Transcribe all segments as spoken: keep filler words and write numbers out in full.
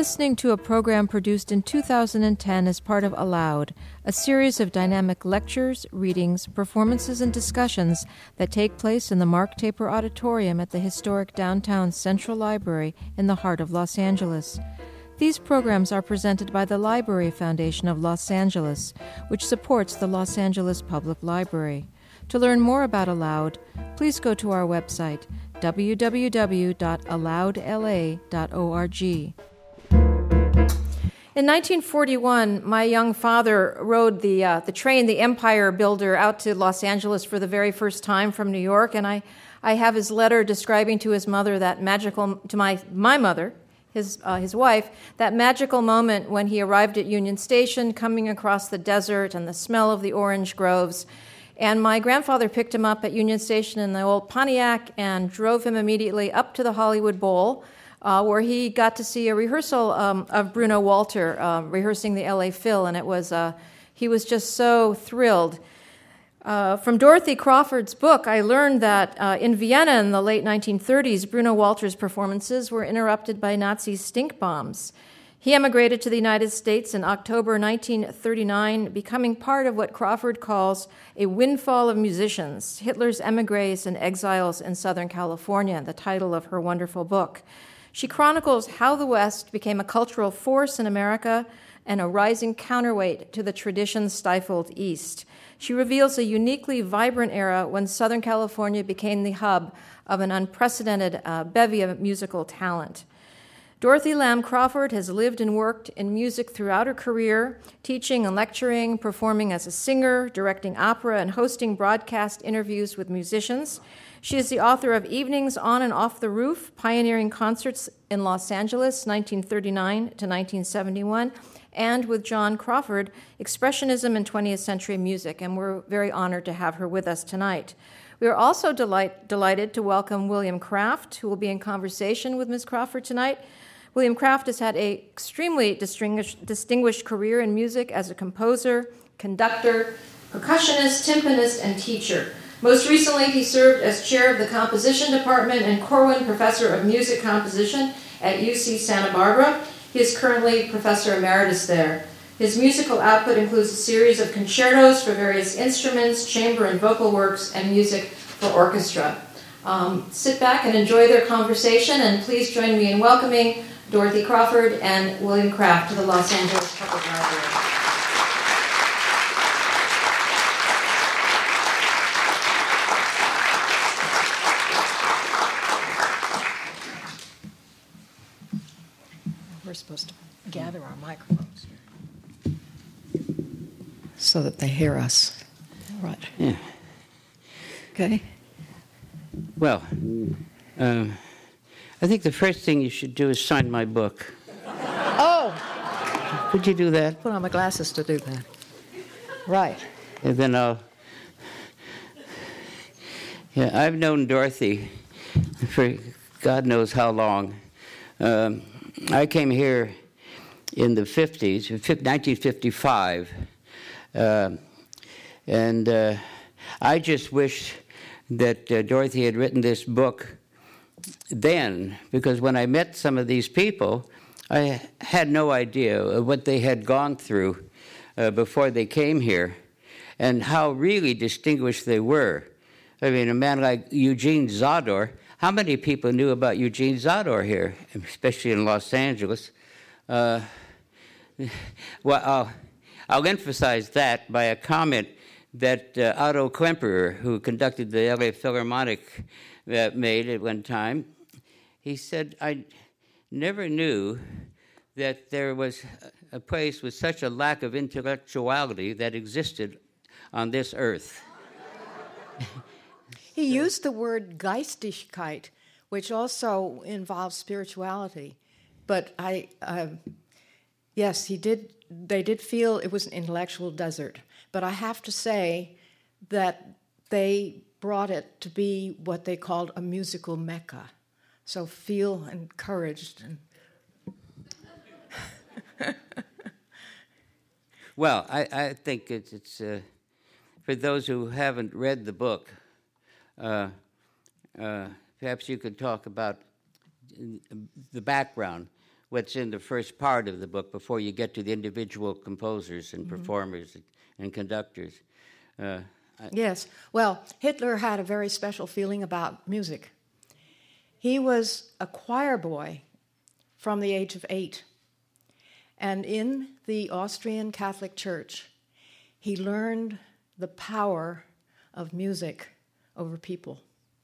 listening to a program produced in two thousand ten as part of Aloud, a series of dynamic lectures, readings, performances, and discussions that take place in the Mark Taper Auditorium at the historic downtown Central Library in the heart of Los Angeles. These programs are presented by the Library Foundation of Los Angeles, which supports the Los Angeles Public Library. To learn more about Aloud, please go to our website, w w w dot aloud l a dot org. In nineteen forty-one, my young father rode the uh, the train, the Empire Builder, out to Los Angeles for the very first time from New York, and I, I have his letter describing to his mother that magical, to my my mother, his uh, his wife, that magical moment when he arrived at Union Station, coming across the desert and the smell of the orange groves. And my grandfather picked him up at Union Station in the old Pontiac and drove him immediately up to the Hollywood Bowl, uh, where he got to see a rehearsal um, of Bruno Walter uh, rehearsing the L A Phil, and it was uh, he was just so thrilled. Uh, from Dorothy Crawford's book, I learned that uh, in Vienna in the late nineteen thirties, Bruno Walter's performances were interrupted by Nazi stink bombs. He emigrated to the United States in October nineteen thirty-nine, becoming part of what Crawford calls a windfall of musicians, Hitler's emigres and exiles in Southern California, the title of her wonderful book. She chronicles how the West became a cultural force in America and a rising counterweight to the tradition-stifled East. She reveals a uniquely vibrant era when Southern California became the hub of an unprecedented uh, bevy of musical talent. Dorothy Lamb Crawford has lived and worked in music throughout her career, teaching and lecturing, performing as a singer, directing opera, and hosting broadcast interviews with musicians. She is the author of Evenings on and Off the Roof, Pioneering Concerts in Los Angeles, nineteen thirty-nine to nineteen seventy-one, and with John Crawford, Expressionism in twentieth Century Music, and we're very honored to have her with us tonight. We are also delight, delighted to welcome William Kraft, who will be in conversation with Miz Crawford tonight. William Kraft has had an extremely distinguished, distinguished career in music as a composer, conductor, percussionist, timpanist, and teacher. Most recently, he served as chair of the composition department and Corwin Professor of Music Composition at U C Santa Barbara. He is currently Professor Emeritus there. His musical output includes a series of concertos for various instruments, chamber and vocal works, and music for orchestra. Um, sit back and enjoy their conversation, and please join me in welcoming Dorothy Crawford and William Kraft to the Los Angeles Public Library. We're supposed to gather our microphones so that they hear us. Right. Yeah. Okay. Well, um, I think the first thing you should do is sign my book. Oh! Could you do that? Put on my glasses to do that. Right. And then I'll... Yeah, I've known Dorothy for God knows how long. Um, I came here in the fifties, nineteen fifty-five, uh, and uh, I just wish that uh, Dorothy had written this book then, because when I met some of these people, I had no idea of what they had gone through uh, before they came here and how really distinguished they were. I mean, a man like Eugene Zador, how many people knew about Eugene Zador here, especially in Los Angeles? Uh, well, I'll, I'll emphasize that by a comment that uh, Otto Klemperer, who conducted the L A Philharmonic, uh, made at one time. He said, I never knew that there was a place with such a lack of intellectuality that existed on this earth. He used the word Geistigkeit, which also involves spirituality. But I, uh, yes, he did. They did feel it was an intellectual desert. But I have to say that they brought it to be what they called a musical mecca. So feel encouraged. And well, I, I think it's, it's uh, for those who haven't read the book, uh, uh, perhaps you could talk about the background. what's in the first part of the book before you get to the individual composers and Mm-hmm. performers and, and conductors. Uh, I, Yes. Well, Hitler had a very special feeling about music. He was a choir boy from the age of eight. And in the Austrian Catholic Church, he learned the power of music over people.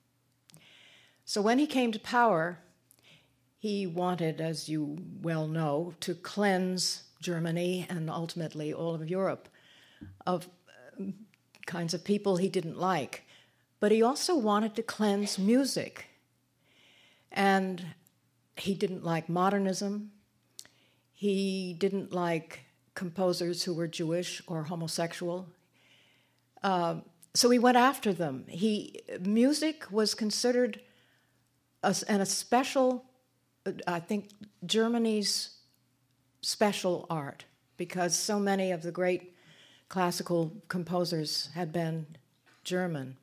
So when he came to power, he wanted, as you well know, to cleanse Germany and ultimately all of Europe of uh, kinds of people he didn't like. But he also wanted to cleanse music. And he didn't like modernism. He didn't like composers who were Jewish or homosexual. Uh, so he went after them. He, music was considered a, and a special, I think, Germany's special art, because so many of the great classical composers had been German.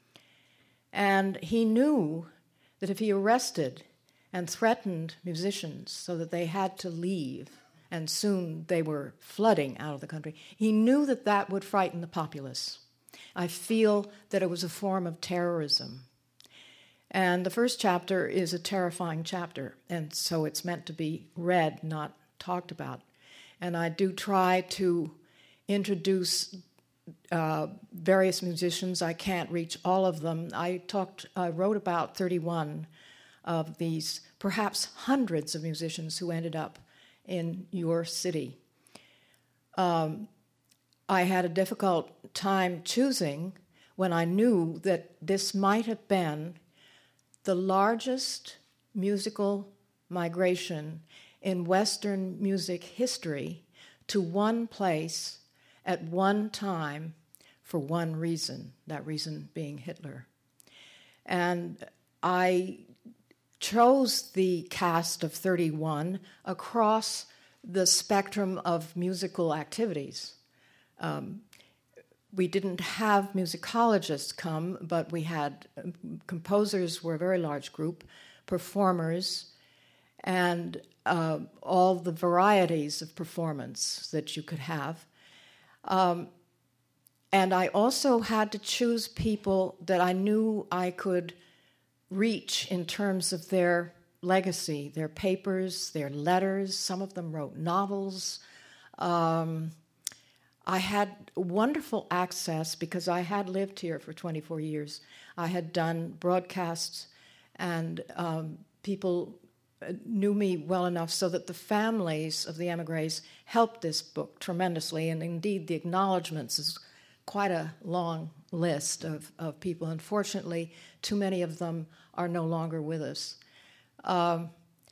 And he knew that if he arrested and threatened musicians so that they had to leave, and soon they were flooding out of the country, he knew that that would frighten the populace. I feel that it was a form of terrorism. And the first chapter is a terrifying chapter, and so it's meant to be read, not talked about. And I do try to introduce uh, various musicians. I can't reach all of them. I talked, I wrote about thirty-one of these, perhaps hundreds of musicians who ended up in your city. Um, I had a difficult time choosing when I knew that this might have been the largest musical migration in Western music history to one place at one time for one reason, that reason being Hitler. And I chose the cast of thirty-one across the spectrum of musical activities. Um, we didn't have musicologists come, but we had um, composers were a very large group, performers, and uh, all the varieties of performance that you could have. Um, and I also had to choose people that I knew I could reach in terms of their legacy, their papers, their letters. Some of them wrote novels. Um, I had wonderful access because I had lived here for twenty-four years. I had done broadcasts, and um, people knew me well enough so that the families of the emigres helped this book tremendously, and indeed the acknowledgments is quite a long list of, of people. Unfortunately, too many of them are no longer with us. Um,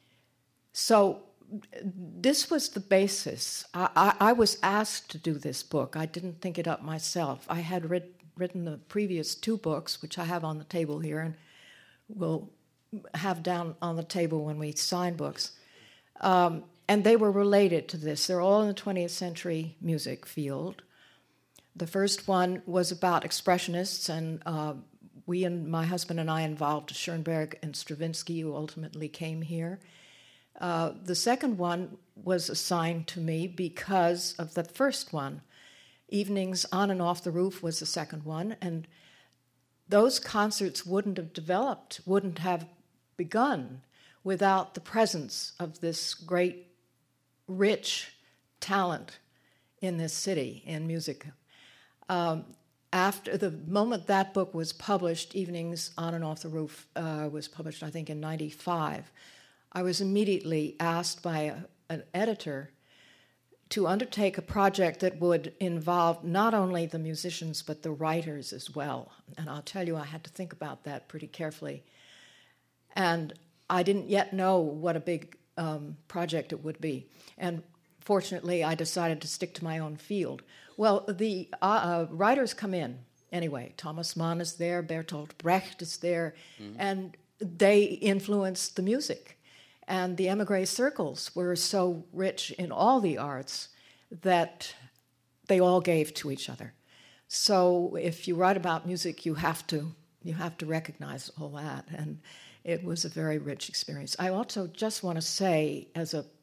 so this was the basis. I, I, I was asked to do this book. I didn't think it up myself. I had read, written the previous two books, which I have on the table here, and will have down on the table when we sign books. Um, and they were related to this. They're all in the twentieth century music field. The first one was about expressionists, and uh, we and my husband and I involved Schoenberg and Stravinsky, who ultimately came here. Uh, the second one was assigned to me because of the first one. Evenings on and Off the Roof was the second one, and those concerts wouldn't have developed, wouldn't have begun without the presence of this great, rich talent in this city in music. Um, after the moment that book was published, Evenings on and Off the Roof uh, was published, I think, in ninety-five, I was immediately asked by a, an editor to undertake a project that would involve not only the musicians but the writers as well. And I'll tell you, I had to think about that pretty carefully. And I didn't yet know what a big um, project it would be. And fortunately, I decided to stick to my own field. Well, the uh, uh, writers come in anyway. Thomas Mann is there, Bertolt Brecht is there, mm-hmm. and they influenced the music. And the emigre circles were so rich in all the arts that they all gave to each other. So if you write about music, you have to you have to recognize all that. And it was a very rich experience. I also just want to say, as a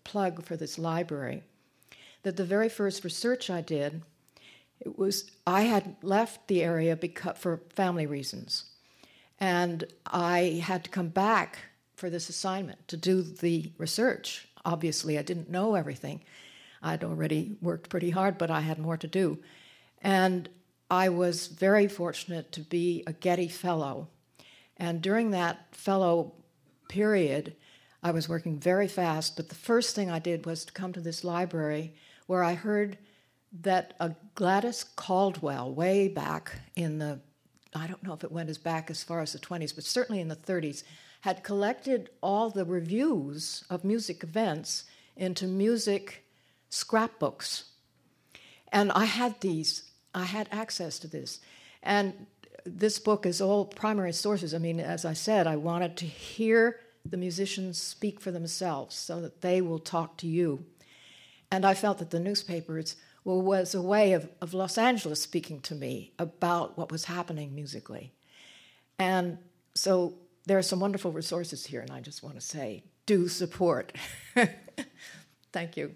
plug for this library, that the very first research I did, it was I had left the area because, for family reasons, and I had to come back for this assignment to do the research. Obviously, I didn't know everything. I'd already worked pretty hard, but I had more to do. And I was very fortunate to be a Getty Fellow. And during that fellow period, I was working very fast, but the first thing I did was to come to this library where I heard that a Gladys Caldwell, way back in the, I don't know if it went as back as far as the twenties, but certainly in the thirties, had collected all the reviews of music events into music scrapbooks. And I had these, I had access to this. And this book is all primary sources. I mean, as I said, I wanted to hear the musicians speak for themselves so that they will talk to you. And I felt that the newspapers well, was a way of, of Los Angeles speaking to me about what was happening musically. And so there are some wonderful resources here, and I just want to say, do support. Thank you.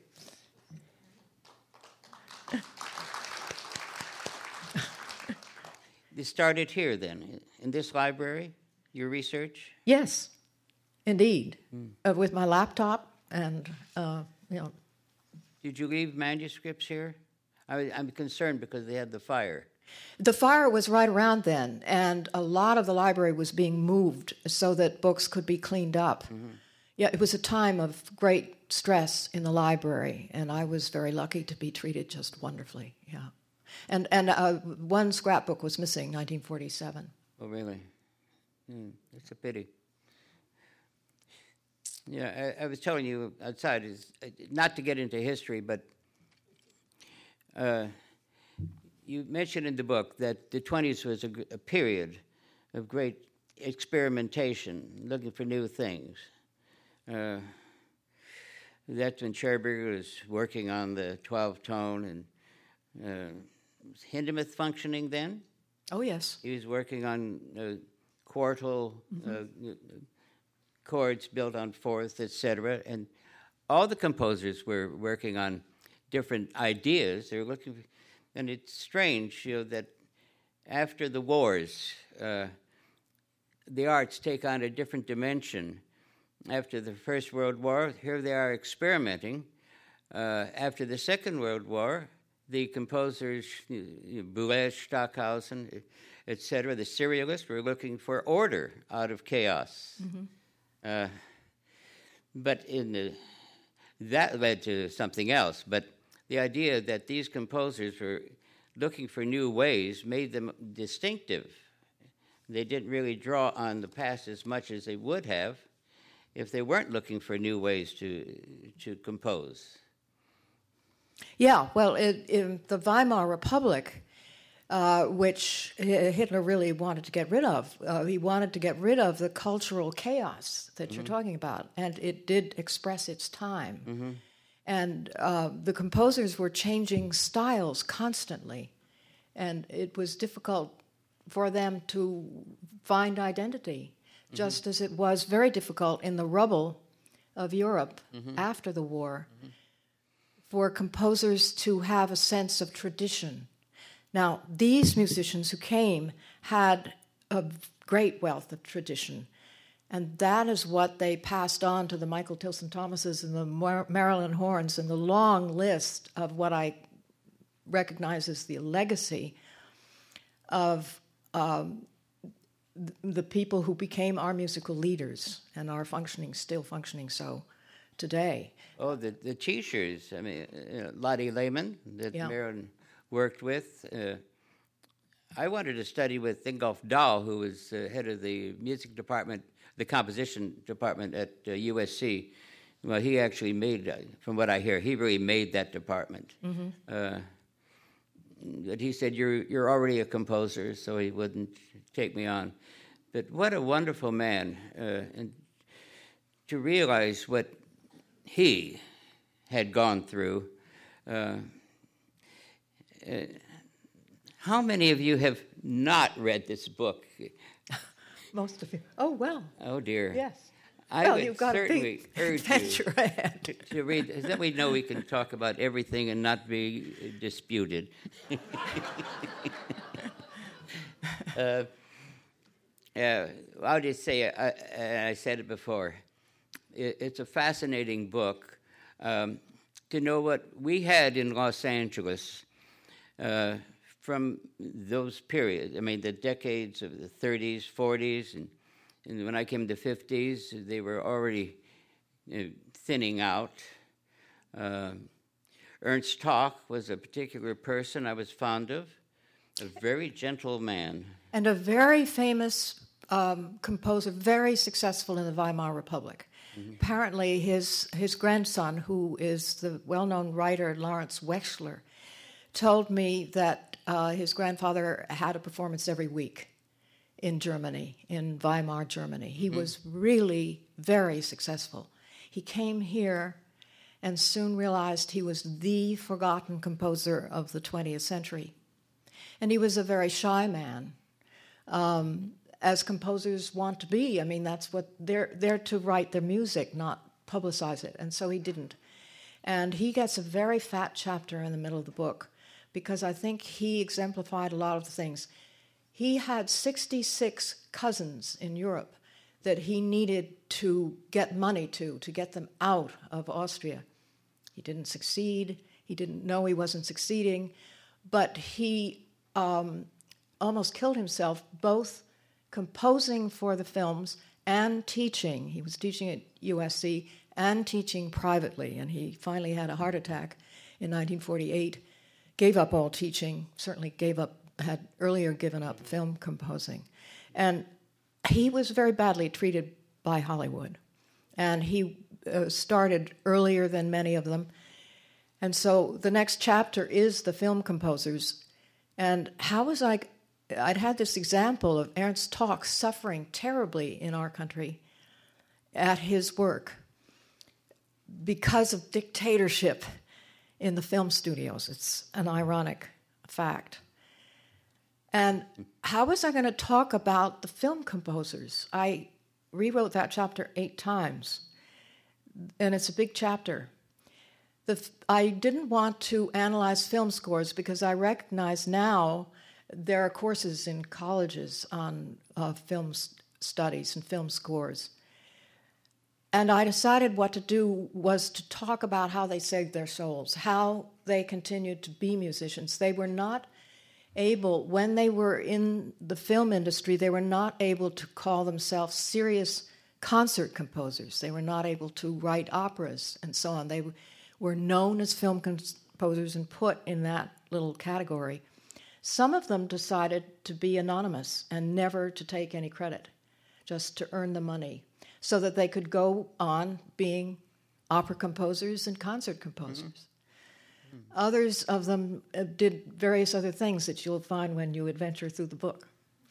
You started here then, in this library, your research? Yes, indeed, mm. uh, with my laptop and, uh, you know. Did you leave manuscripts here? I, I'm concerned because they had the fire. The fire was right around then, and a lot of the library was being moved so that books could be cleaned up. Mm-hmm. Yeah, it was a time of great stress in the library, and I was very lucky to be treated just wonderfully, yeah. And and uh, one scrapbook was missing, nineteen forty-seven. Oh, really? Mm, that's a pity. Yeah, I, I was telling you outside, is uh, not to get into history, but uh, you mentioned in the book that the twenties was a, a period of great experimentation, looking for new things. Uh, that's when Scherberger was working on the twelve-tone, and uh, was Hindemith functioning then? Oh, yes. He was working on uh, quartal mm-hmm. uh, chords built on fourths, et cetera, and all the composers were working on different ideas. They were looking, for, and it's strange, you know, that after the wars, uh, the arts take on a different dimension. After the First World War, here they are experimenting. Uh, after the Second World War, the composers, you know, Boulez, Stockhausen, et cetera, the serialists were looking for order out of chaos. Mm-hmm. Uh, but in the, that led to something else. But the idea that these composers were looking for new ways made them distinctive. They didn't really draw on the past as much as they would have if they weren't looking for new ways to to compose. Yeah, well, it, in the Weimar Republic, uh, which Hitler really wanted to get rid of, uh, he wanted to get rid of the cultural chaos that mm-hmm. you're talking about, and it did express its time. Mm-hmm. And uh, the composers were changing styles constantly, and it was difficult for them to find identity, mm-hmm. just as it was very difficult in the rubble of Europe mm-hmm. after the war. Mm-hmm. For composers to have a sense of tradition. Now, these musicians who came had a great wealth of tradition, and that is what they passed on to the Michael Tilson Thomases and the Mar- Marilyn Horns and the long list of what I recognize as the legacy of um, th- the people who became our musical leaders and are functioning, still functioning so today. Oh, the the teachers. I mean, uh, Lottie Lehman that yeah. Marilyn worked with. Uh, I wanted to study with Ingolf Dahl, who was uh, head of the music department, the composition department at uh, U S C. Well, he actually made, uh, from what I hear, he really made that department. Mm-hmm. Uh, but he said, "You're you're already a composer," so he wouldn't take me on. But what a wonderful man, uh, and to realize what he had gone through. Uh, uh, how many of you have not read this book? Most of you. Oh, well. Oh, dear. Yes. I well, would you've got a certainly big urge adventure you ahead. to read. Then we know we can talk about everything and not be disputed. uh, uh, I'll just say, I, I said it before, it, it's a fascinating book um, to know what we had in Los Angeles uh, from those periods. I mean, the decades of the thirties, forties, and, and when I came to the fifties, they were already you know, thinning out. Uh, Ernst Toch was a particular person I was fond of, a very gentle man. And a very famous um, composer, very successful in the Weimar Republic. Mm-hmm. Apparently, his, his grandson, who is the well-known writer Lawrence Wechsler, told me that uh, his grandfather had a performance every week in Germany, in Weimar, Germany. He mm-hmm. was really very successful. He came here and soon realized he was the forgotten composer of the twentieth century. And he was a very shy man, um, as composers want to be. I mean, that's what they're there to write their music, not publicize it. And so he didn't. And he gets a very fat chapter in the middle of the book because I think he exemplified a lot of the things. He had sixty-six cousins in Europe that he needed to get money to, to get them out of Austria. He didn't succeed. He didn't know he wasn't succeeding. But he um, almost killed himself, both composing for the films and teaching. He was teaching at U S C and teaching privately, and he finally had a heart attack in nineteen forty-eight, gave up all teaching, certainly gave up, had earlier given up film composing. And he was very badly treated by Hollywood, and he uh, started earlier than many of them. And so the next chapter is the film composers. And how was I... I'd had this example of Ernst Toch suffering terribly in our country at his work because of dictatorship in the film studios. It's an ironic fact. And how was I going to talk about the film composers? I rewrote that chapter eight times, and it's a big chapter. The, I didn't want to analyze film scores because I recognize now there are courses in colleges on uh, film studies and film scores. And I decided what to do was to talk about how they saved their souls, how they continued to be musicians. They were not able, when they were in the film industry, they were not able to call themselves serious concert composers. They were not able to write operas and so on. They were known as film composers and put in that little category. Some of them decided to be anonymous and never to take any credit, just to earn the money, so that they could go on being opera composers and concert composers. Mm-hmm. Mm-hmm. Others of them did various other things that you'll find when you adventure through the book.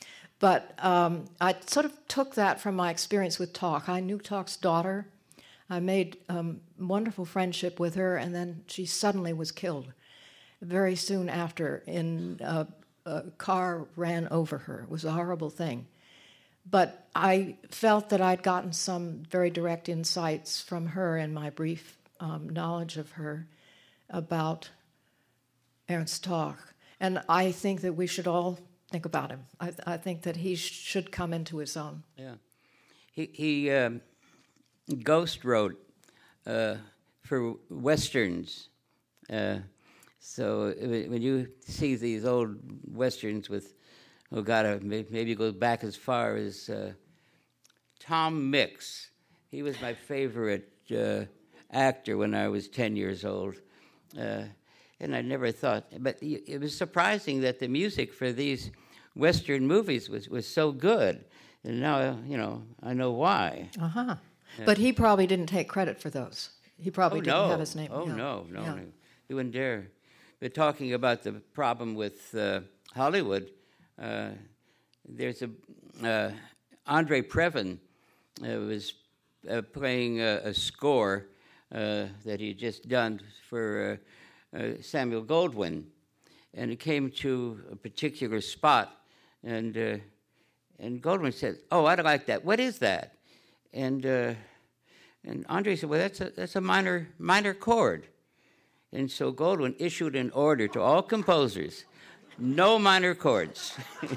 But um, I sort of took that from my experience with Toch. I knew Toch's daughter. I made a um, wonderful friendship with her, and then she suddenly was killed very soon after. In uh, a car ran over her. It was a horrible thing. But I felt that I'd gotten some very direct insights from her and my brief um, knowledge of her about Ernst Toch. And I think that we should all think about him. I, th- I think that he sh- should come into his own. Yeah. He, he um, ghost wrote uh, for Westerns. Uh, so when you see these old Westerns with Oh, God, maybe go back as far as uh, Tom Mix. He was my favorite uh, actor when I was ten years old. Uh, and I never thought, but it was surprising that the music for these Western movies was, was so good. And now, you know, I know why. Uh-huh. Uh, but he probably didn't take credit for those. He probably oh, didn't no. have his name. Oh, yeah. no, no, yeah. no. He wouldn't dare. But talking about the problem with uh, Hollywood, Uh, there's a uh, Andre Previn uh, was uh, playing a, a score uh, that he had just done for uh, uh, Samuel Goldwyn, and it came to a particular spot, and uh, and Goldwyn said, "Oh, I don't like that. What is that?" And uh, And Andre said, well, that's a, that's a minor, minor chord. And so Goldwyn issued an order to all composers, no minor chords.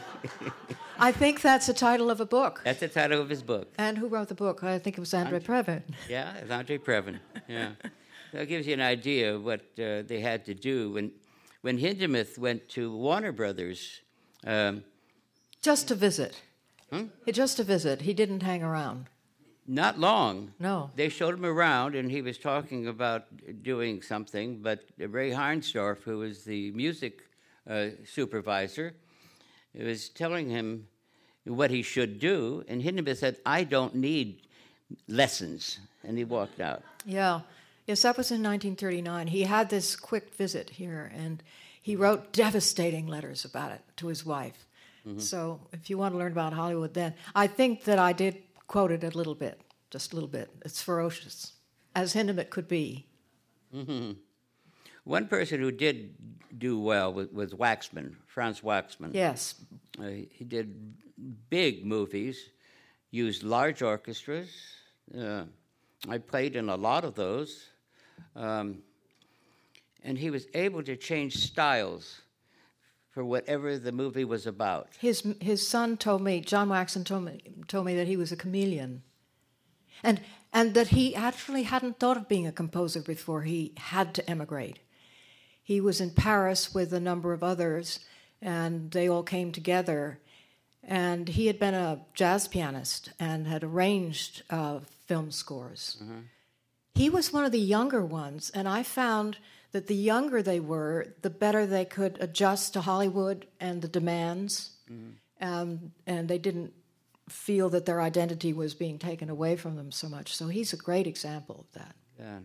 I think that's the title of a book. That's the title of his book. And who wrote the book? I think it was Andre, Andre Previn. Yeah, it's Andre Previn. Yeah. That gives you an idea of what uh, they had to do. When when Hindemith went to Warner Brothers... Um, just to visit. Hmm? Just to visit. He didn't hang around. Not long. No. They showed him around, and he was talking about doing something, but Ray Harnsdorf, who was the music uh, supervisor, was telling him what he should do, and Hindemith said, I don't need lessons, and he walked out. Yeah. Yes, that was in nineteen thirty-nine. He had this quick visit here, and he wrote devastating letters about it to his wife. Mm-hmm. So if you want to learn about Hollywood then, I think that I did quote it a little bit, just a little bit. It's ferocious, as Hindemith could be. Mm-hmm. One person who did do well was, was Waxman, Franz Waxman. Yes. Uh, he did big movies, used large orchestras. Uh, I played in a lot of those. Um, and he was able to change styles for whatever the movie was about. His his son told me, John Waxman told me, told me that he was a chameleon. And and that he actually hadn't thought of being a composer before he had to emigrate. He was in Paris with a number of others, and they all came together. And he had been a jazz pianist and had arranged uh, film scores. Mm-hmm. He was one of the younger ones, and I found that the younger they were, the better they could adjust to Hollywood and the demands, mm-hmm. um, and they didn't feel that their identity was being taken away from them so much. So he's a great example of that. Yeah.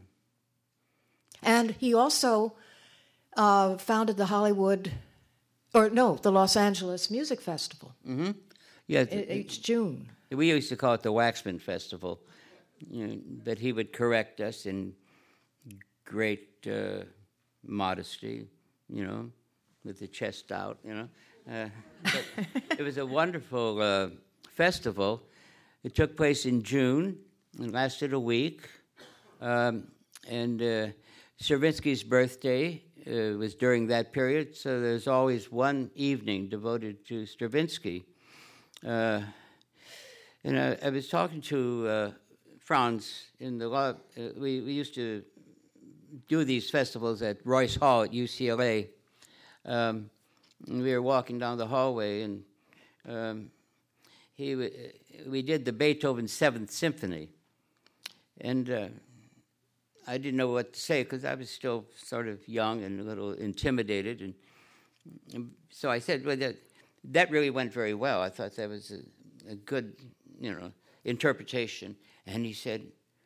And he also uh, founded the Hollywood, or no, the Los Angeles Music Festival. Mm-hmm. Yeah, th- each June. We used to call it the Waxman Festival, you know, but he would correct us in great uh, modesty, you know, with the chest out, you know. Uh, but it was a wonderful uh, festival. It took place in June. It lasted a week. Um, and uh, Stravinsky's birthday uh, was during that period, so there's always one evening devoted to Stravinsky. Uh, and I, I was talking to uh, Franz in the law. Uh, we, we used to do these festivals at Royce Hall at U C L A. Um, and we were walking down the hallway, and um, he w- we did the Beethoven Seventh Symphony, and uh, I didn't know what to say because I was still sort of young and a little intimidated, and, and so I said, "Well, that that really went very well. I thought that was a, a good, you know, interpretation." And he said,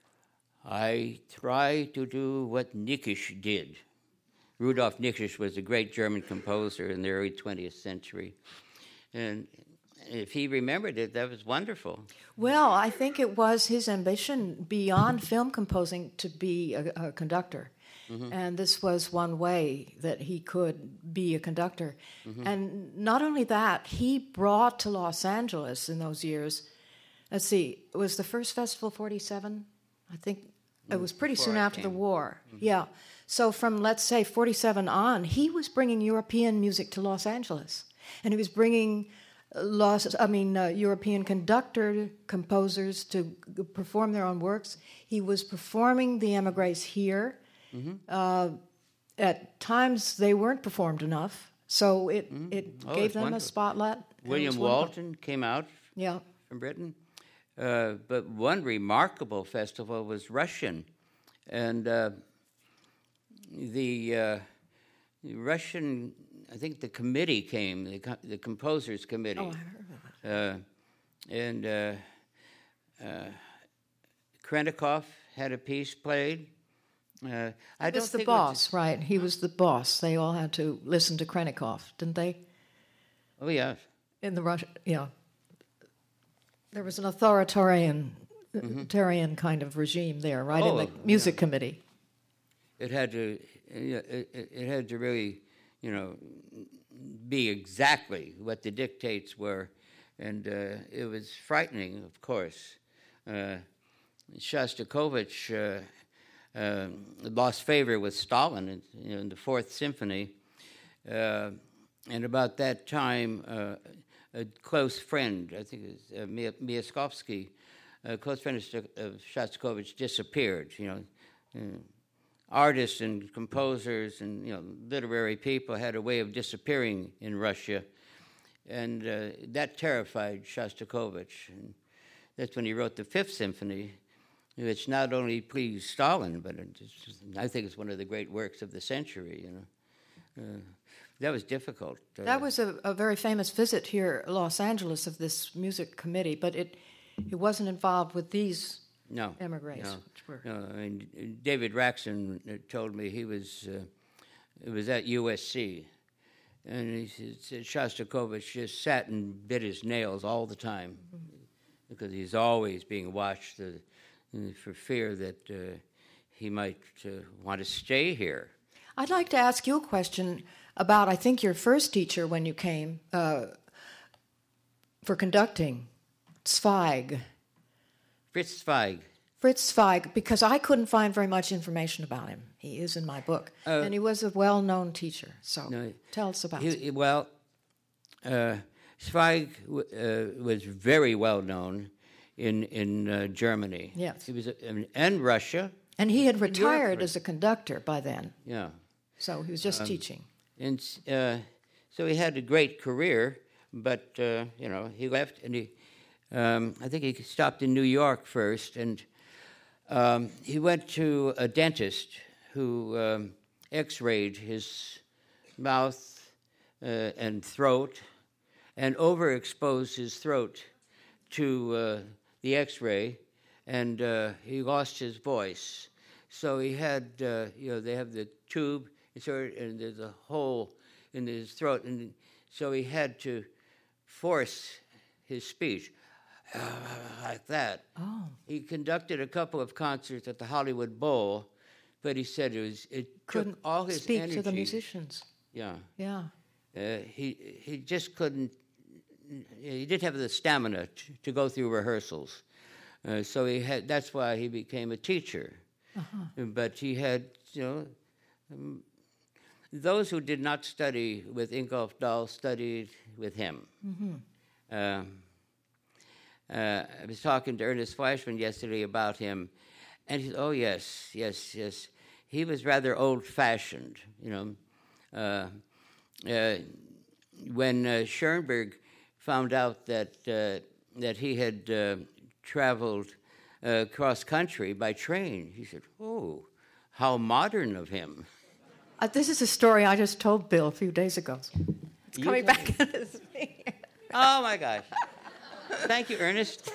I try to do what Nikisch did. Rudolf Nikisch was a great German composer in the early twentieth century. And if he remembered it, that was wonderful. Well, I think it was his ambition beyond film composing to be a, a conductor. Mm-hmm. And this was one way that he could be a conductor. Mm-hmm. And not only that, he brought to Los Angeles in those years, let's see, it was the first festival forty-seven? I think it was pretty Before soon I after came. the war. Mm-hmm. Yeah. So from, let's say, forty-seven on, he was bringing European music to Los Angeles. And he was bringing Los, I mean, uh, European conductor composers to g- perform their own works. He was performing the émigrés here. Mm-hmm. Uh, at times, they weren't performed enough. So it, mm-hmm. it oh, gave them wonderful. a spotlight. William Walton came out yeah. from Britain. Uh, but one remarkable festival was Russian. And uh, the, uh, the Russian, I think the committee came, the, co- the composers committee. Oh, I heard of it. Uh, and uh, uh, Krennikov had a piece played. Uh, I He don't was the think boss, it was, right? He was the boss. They all had to listen to Krennikov, didn't they? Oh, yeah. In the Russian, yeah. There was an authoritarian Mm-hmm. authoritarian kind of regime there, right, Oh, in the music yeah. committee. It had to, it, it, it had to really, you know, be exactly what the dictates were, and uh, it was frightening, of course. Uh, Shostakovich uh, uh, lost favor with Stalin in, you know, in the Fourth Symphony. Uh, and about that time, uh, a close friend, I think it was uh, Miaskovsky, a close friend of Shostakovich, disappeared. You know, uh, artists and composers and you know literary people had a way of disappearing in Russia, and uh, that terrified Shostakovich. And that's when he wrote the Fifth Symphony, which not only pleased Stalin, but it just, I think it's one of the great works of the century. You know, uh, that was difficult. Uh, that was a, a very famous visit here, Los Angeles, of this music committee, but it it wasn't involved with these no, emigres. No, which were. no. I mean, David Raxon told me he was uh, it was at U S C, and he said Shostakovich just sat and bit his nails all the time mm-hmm. because he's always being watched uh, for fear that uh, he might uh, want to stay here. I'd like to ask you a question about, I think, your first teacher when you came uh, for conducting, Zweig. Fritz Zweig. Fritz Zweig, because I couldn't find very much information about him. He is in my book. Uh, and he was a well-known teacher. So no, tell us about he, him. Well, uh, Zweig uh, was very well-known in, in uh, Germany. Yes. He was, uh, and Russia. And he had retired as a conductor by then. Yeah. So he was just um, teaching. And uh, so he had a great career, but, uh, you know, he left and he, um, I think he stopped in New York first, and um, he went to a dentist who um, x-rayed his mouth uh, and throat and overexposed his throat to uh, the x-ray, and uh, he lost his voice. So he had, uh, you know, they have the tube, and there's a hole in his throat, and so he had to force his speech like that. Oh. He conducted a couple of concerts at the Hollywood Bowl, but he said it was it couldn't took all his speak energy. to the musicians. Yeah, yeah. Uh, he he just couldn't. He didn't have the stamina to, to go through rehearsals, uh, so he had. That's why he became a teacher. Uh-huh. But he had, you know, um, those who did not study with Ingolf Dahl studied with him. Mm-hmm. Um, uh, I was talking to Ernest Fleischmann yesterday about him, and he said, "Oh yes, yes, yes." He was rather old-fashioned, you know. Uh, uh, when uh, Schoenberg found out that uh, that he had uh, traveled uh, cross country by train, he said, "Oh, how modern of him!" Uh, this is a story I just told Bill a few days ago. It's You coming told back into me. Oh my gosh! Thank you, Ernest.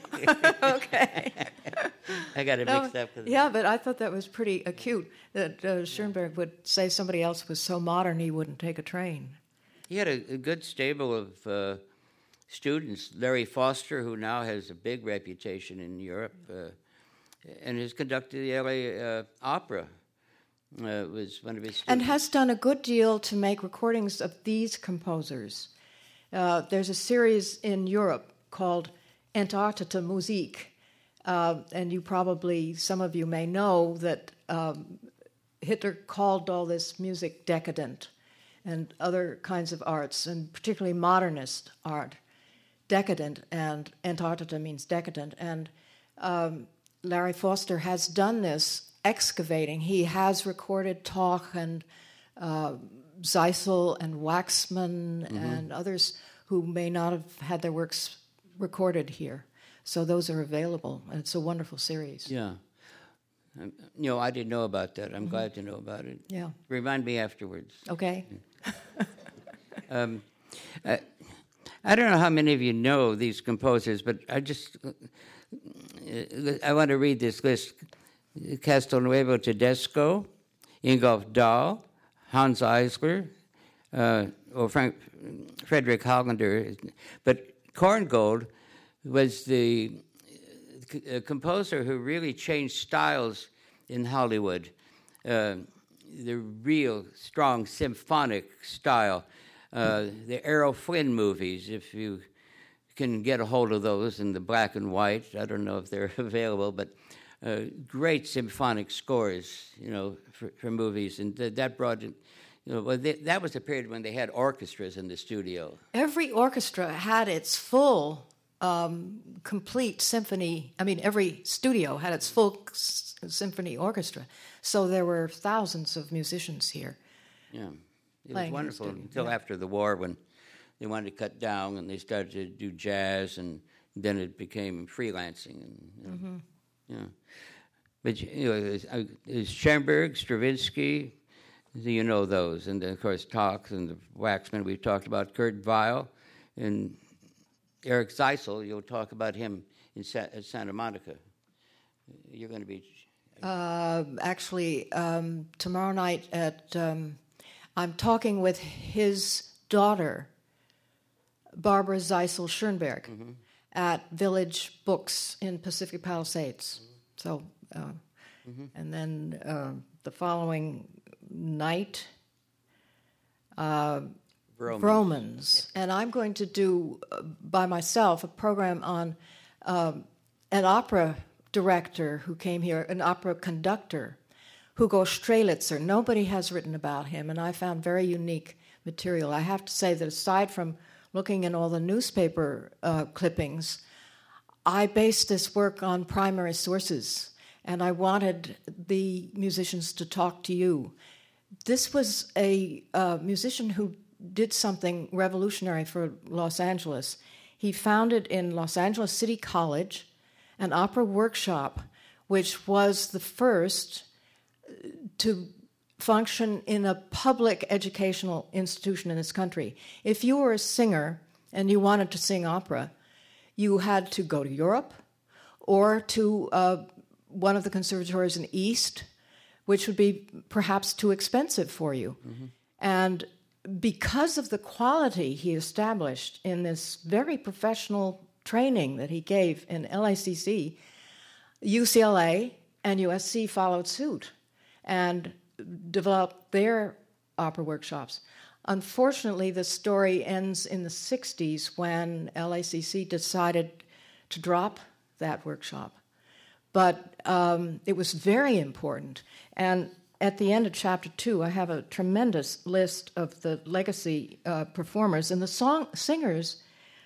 Okay. I got it No, mixed up. yeah, but I thought that was pretty acute, that uh, Schoenberg would say somebody else was so modern he wouldn't take a train. He had a, a good stable of uh, students. Larry Foster, who now has a big reputation in Europe, uh, and has conducted the L A uh, Opera, uh, was one of his students. And has done a good deal to make recordings of these composers. Uh, there's a series in Europe called Entartete Musik, uh, and you probably, some of you may know that um, Hitler called all this music decadent, and other kinds of arts, and particularly modernist art, decadent, and Entartete means decadent. And um, Larry Foster has done this excavating. He has recorded Toch and uh, Zeisel and Waxman mm-hmm. and others who may not have had their works recorded here. So those are available, and it's a wonderful series. Yeah. Um, you know, I didn't know about that. I'm mm-hmm. glad to know about it. Yeah. Remind me afterwards. Okay. um, I, I don't know how many of you know these composers, but I just uh, I want to read this list: Castelnuovo Tedesco, Ingolf Dahl, Hans Eisler, uh, or Frank, Frederick Hollander. But Korngold was the uh, composer who really changed styles in Hollywood. Uh, the real strong symphonic style. Uh, the Errol Flynn movies, if you can get a hold of those in the black and white. I don't know if they're available, but uh, great symphonic scores, you know, for, for movies, and th- that brought in, you know, well, they, that was the period when they had orchestras in the studio. Every orchestra had its full, um, complete symphony. I mean, every studio had its full s- symphony orchestra. So there were thousands of musicians here. Yeah, it Playing was in the wonderful studio, until yeah. after the war, when they wanted to cut down and they started to do jazz, and then it became freelancing. And you know, Mm-hmm. yeah, but you know, it's, uh, it's Schoenberg, Stravinsky. You know those, and then, of course, Talks and the Waxman we've talked about, Kurt Weill, and Eric Zeisel. You'll talk about him in Sa- at Santa Monica. You're going to be. Uh, actually, um, tomorrow night at um, I'm talking with his daughter, Barbara Zeisel Schoenberg, mm-hmm. at Village Books in Pacific Palisades. Mm-hmm. So, uh, mm-hmm. and then uh, the following night, uh, Vromans. Vromans. And I'm going to do uh, by myself a program on um, an opera director who came here, an opera conductor, Hugo Strelitzer. Nobody has written about him, and I found very unique material. I have to say that aside from looking in all the newspaper uh, clippings, I based this work on primary sources, and I wanted the musicians to talk to you. This was a uh, musician who did something revolutionary for Los Angeles. He founded in Los Angeles City College an opera workshop, which was the first to function in a public educational institution in this country. If you were a singer and you wanted to sing opera, you had to go to Europe or to uh, one of the conservatories in the East, which would be perhaps too expensive for you. Mm-hmm. And because of the quality he established in this very professional training that he gave in L A C C, U C L A and U S C followed suit and developed their opera workshops. Unfortunately, the story ends in the sixties when L A C C decided to drop that workshop. But um, it was very important. And at the end of chapter two, I have a tremendous list of the legacy uh, performers, and the song singers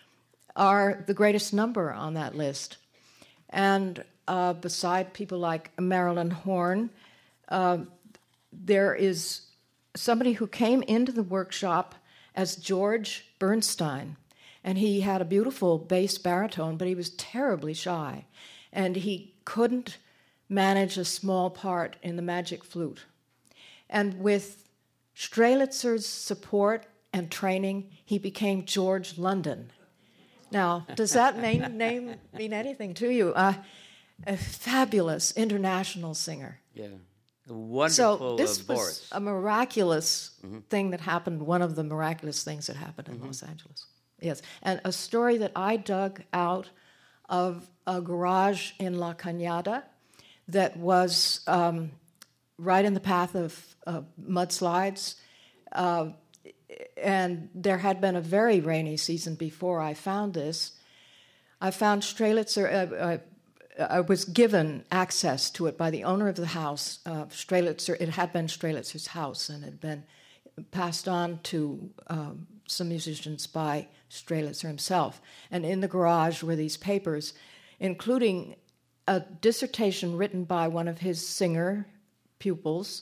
are the greatest number on that list. And uh, beside people like Marilyn Horne, uh, there is somebody who came into the workshop as George Bernstein, and he had a beautiful bass baritone, but he was terribly shy, and he couldn't manage a small part in the magic flute. And with Strelitzer's support and training, he became George London. Now, does that name, name mean anything to you? Uh, a fabulous international singer. Yeah, a wonderful So this uh, was Boris. a miraculous mm-hmm. thing that happened, one of the miraculous things that happened in mm-hmm. Los Angeles. Yes, and a story that I dug out of a garage in La Cañada that was um, right in the path of uh, mudslides. Uh, and there had been a very rainy season before I found this. I found Strelitzer, uh, uh, I was given access to it by the owner of the house. Uh, Strelitzer, it had been Strelitzer's house and had been passed on to um, some musicians by Strelitzer himself. And in the garage were these papers, including a dissertation written by one of his singer pupils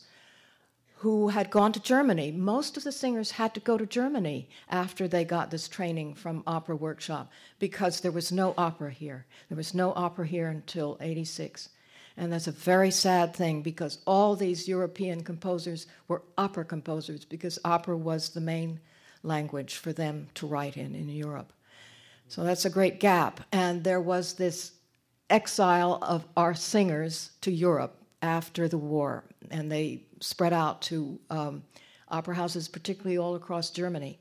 who had gone to Germany. Most of the singers had to go to Germany after they got this training from Opera Workshop because there was no opera here. There was no opera here until eighty-six. And that's a very sad thing because all these European composers were opera composers because opera was the main language for them to write in in Europe. So that's a great gap. And there was this exile of our singers to Europe after the war, and they spread out to um, opera houses, particularly all across Germany.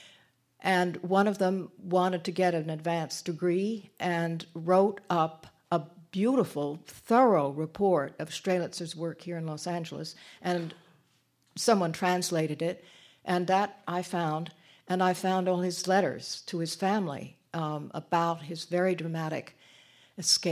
And one of them wanted to get an advanced degree and wrote up a beautiful, thorough report of Strelitzer's work here in Los Angeles, and someone translated it, and that I found, and I found all his letters to his family um, about his very dramatic escape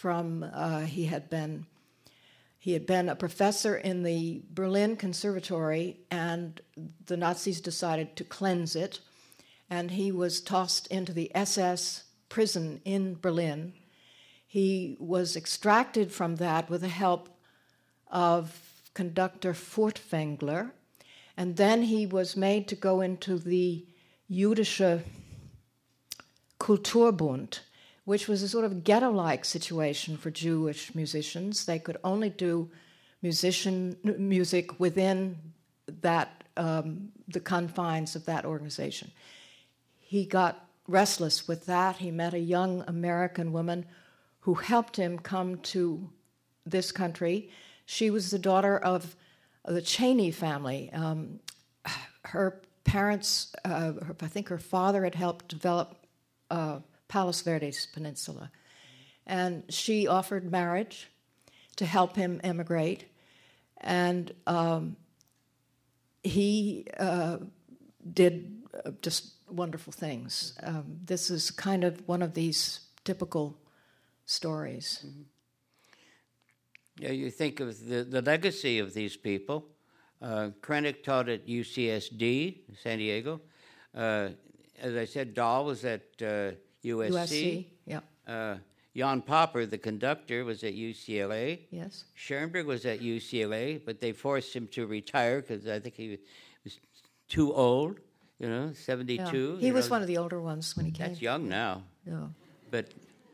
from uh, he had been he had been a professor in the Berlin Conservatory, and the Nazis decided to cleanse it, and he was tossed into the S S prison in Berlin. He was extracted from that with the help of conductor Furtwängler, and then he was made to go into the Jüdische Kulturbund, which was a sort of ghetto-like situation for Jewish musicians. They could only do musician music within that um, the confines of that organization. He got restless with that. He met a young American woman who helped him come to this country. She was the daughter of the Cheney family. Um, her parents, uh, her, I think her father had helped develop uh, Palos Verdes Peninsula. And she offered marriage to help him emigrate. And um, he uh, did uh, just wonderful things. Um, this is kind of one of these typical stories. Mm-hmm. Yeah, you think of the, the legacy of these people. Uh, Krennic taught at U C S D, San Diego. Uh, as I said, Dahl was at uh, U S C. U S C, yeah. Uh, Jan Popper, the conductor, was at U C L A. Yes. Schoenberg was at U C L A, but they forced him to retire because I think he was too old, you know, seventy-two. Yeah. He was know. one of the older ones when he came. That's young now. Yeah. But...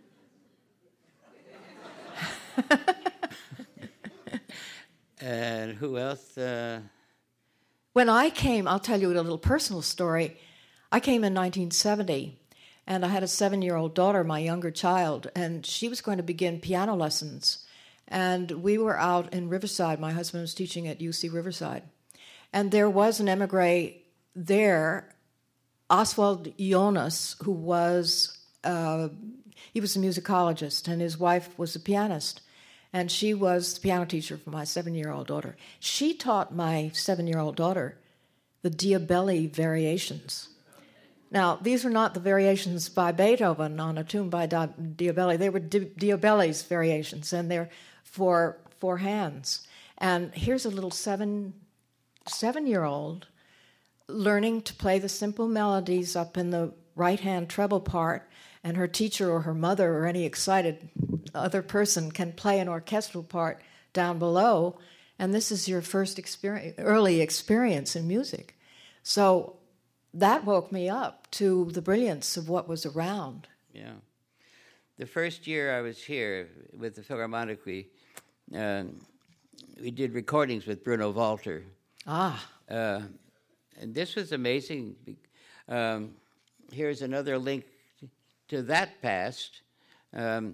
And who else? Uh... When I came, I'll tell you a little personal story. I came in nineteen seventy, and I had a seven-year-old daughter, my younger child, and she was going to begin piano lessons. And we were out in Riverside. My husband was teaching at U C Riverside. And there was an emigre there, Oswald Jonas, who was, uh, he was a musicologist, and his wife was a pianist. And she was the piano teacher for my seven-year-old daughter. She taught my seven-year-old daughter the Diabelli variations. Now, these were not the variations by Beethoven on a tune by Di- Diabelli. They were Di- Diabelli's variations, and they're for four hands. And here's a little seven, seven-year-old learning to play the simple melodies up in the right-hand treble part, and her teacher or her mother or any excited other person can play an orchestral part down below, and this is your first experience, early experience in music. So that woke me up to the brilliance of what was around. Yeah. The first year I was here with the Philharmonic, we, uh, we did recordings with Bruno Walter. Ah. Uh, and this was amazing. Um, here's another link to that past. Um,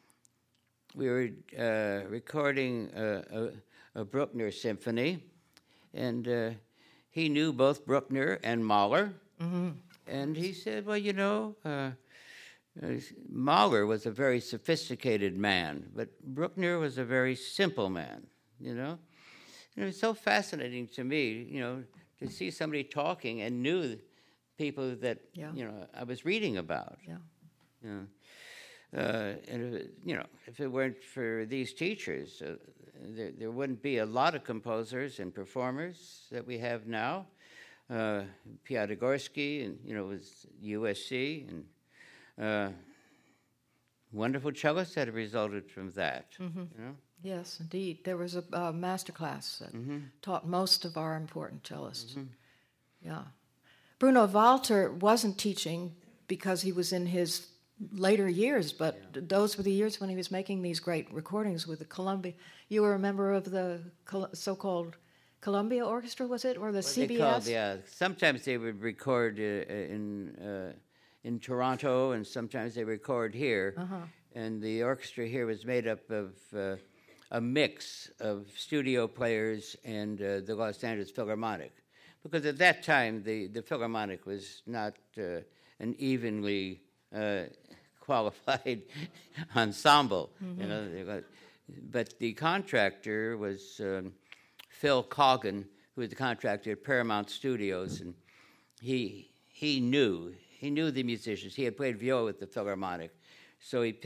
we were uh, recording a, a, a Bruckner symphony, and uh, he knew both Bruckner and Mahler. Mm-hmm. And he said, well, you know, uh, uh, Mahler was a very sophisticated man, but Bruckner was a very simple man, you know? And it was so fascinating to me, you know, to see somebody talking and knew people that, yeah. you know, I was reading about. Yeah. You know? Uh, and, if, you know, if it weren't for these teachers, uh, there, there wouldn't be a lot of composers and performers that we have now. Uh, Piatigorsky, and, you know, was U S C, and uh, wonderful cellists that have resulted from that, mm-hmm. you know? Yes, indeed. There was a uh, master class that mm-hmm. taught most of our important cellists. Mm-hmm. Yeah. Bruno Walter wasn't teaching because he was in his later years, but yeah. those were the years when he was making these great recordings with the Columbia. You were a member of the so-called Columbia Orchestra, was it, or the what C B S? They called, yeah. Sometimes they would record uh, in uh, in Toronto, and sometimes they record here. Uh-huh. And the orchestra here was made up of uh, a mix of studio players and uh, the Los Angeles Philharmonic, because at that time the, the Philharmonic was not uh, an evenly uh, qualified ensemble. Mm-hmm. You know, but the contractor was um, Phil Coggan, who was the contractor at Paramount Studios, and he he knew he knew the musicians. He had played viola with the Philharmonic, so he picked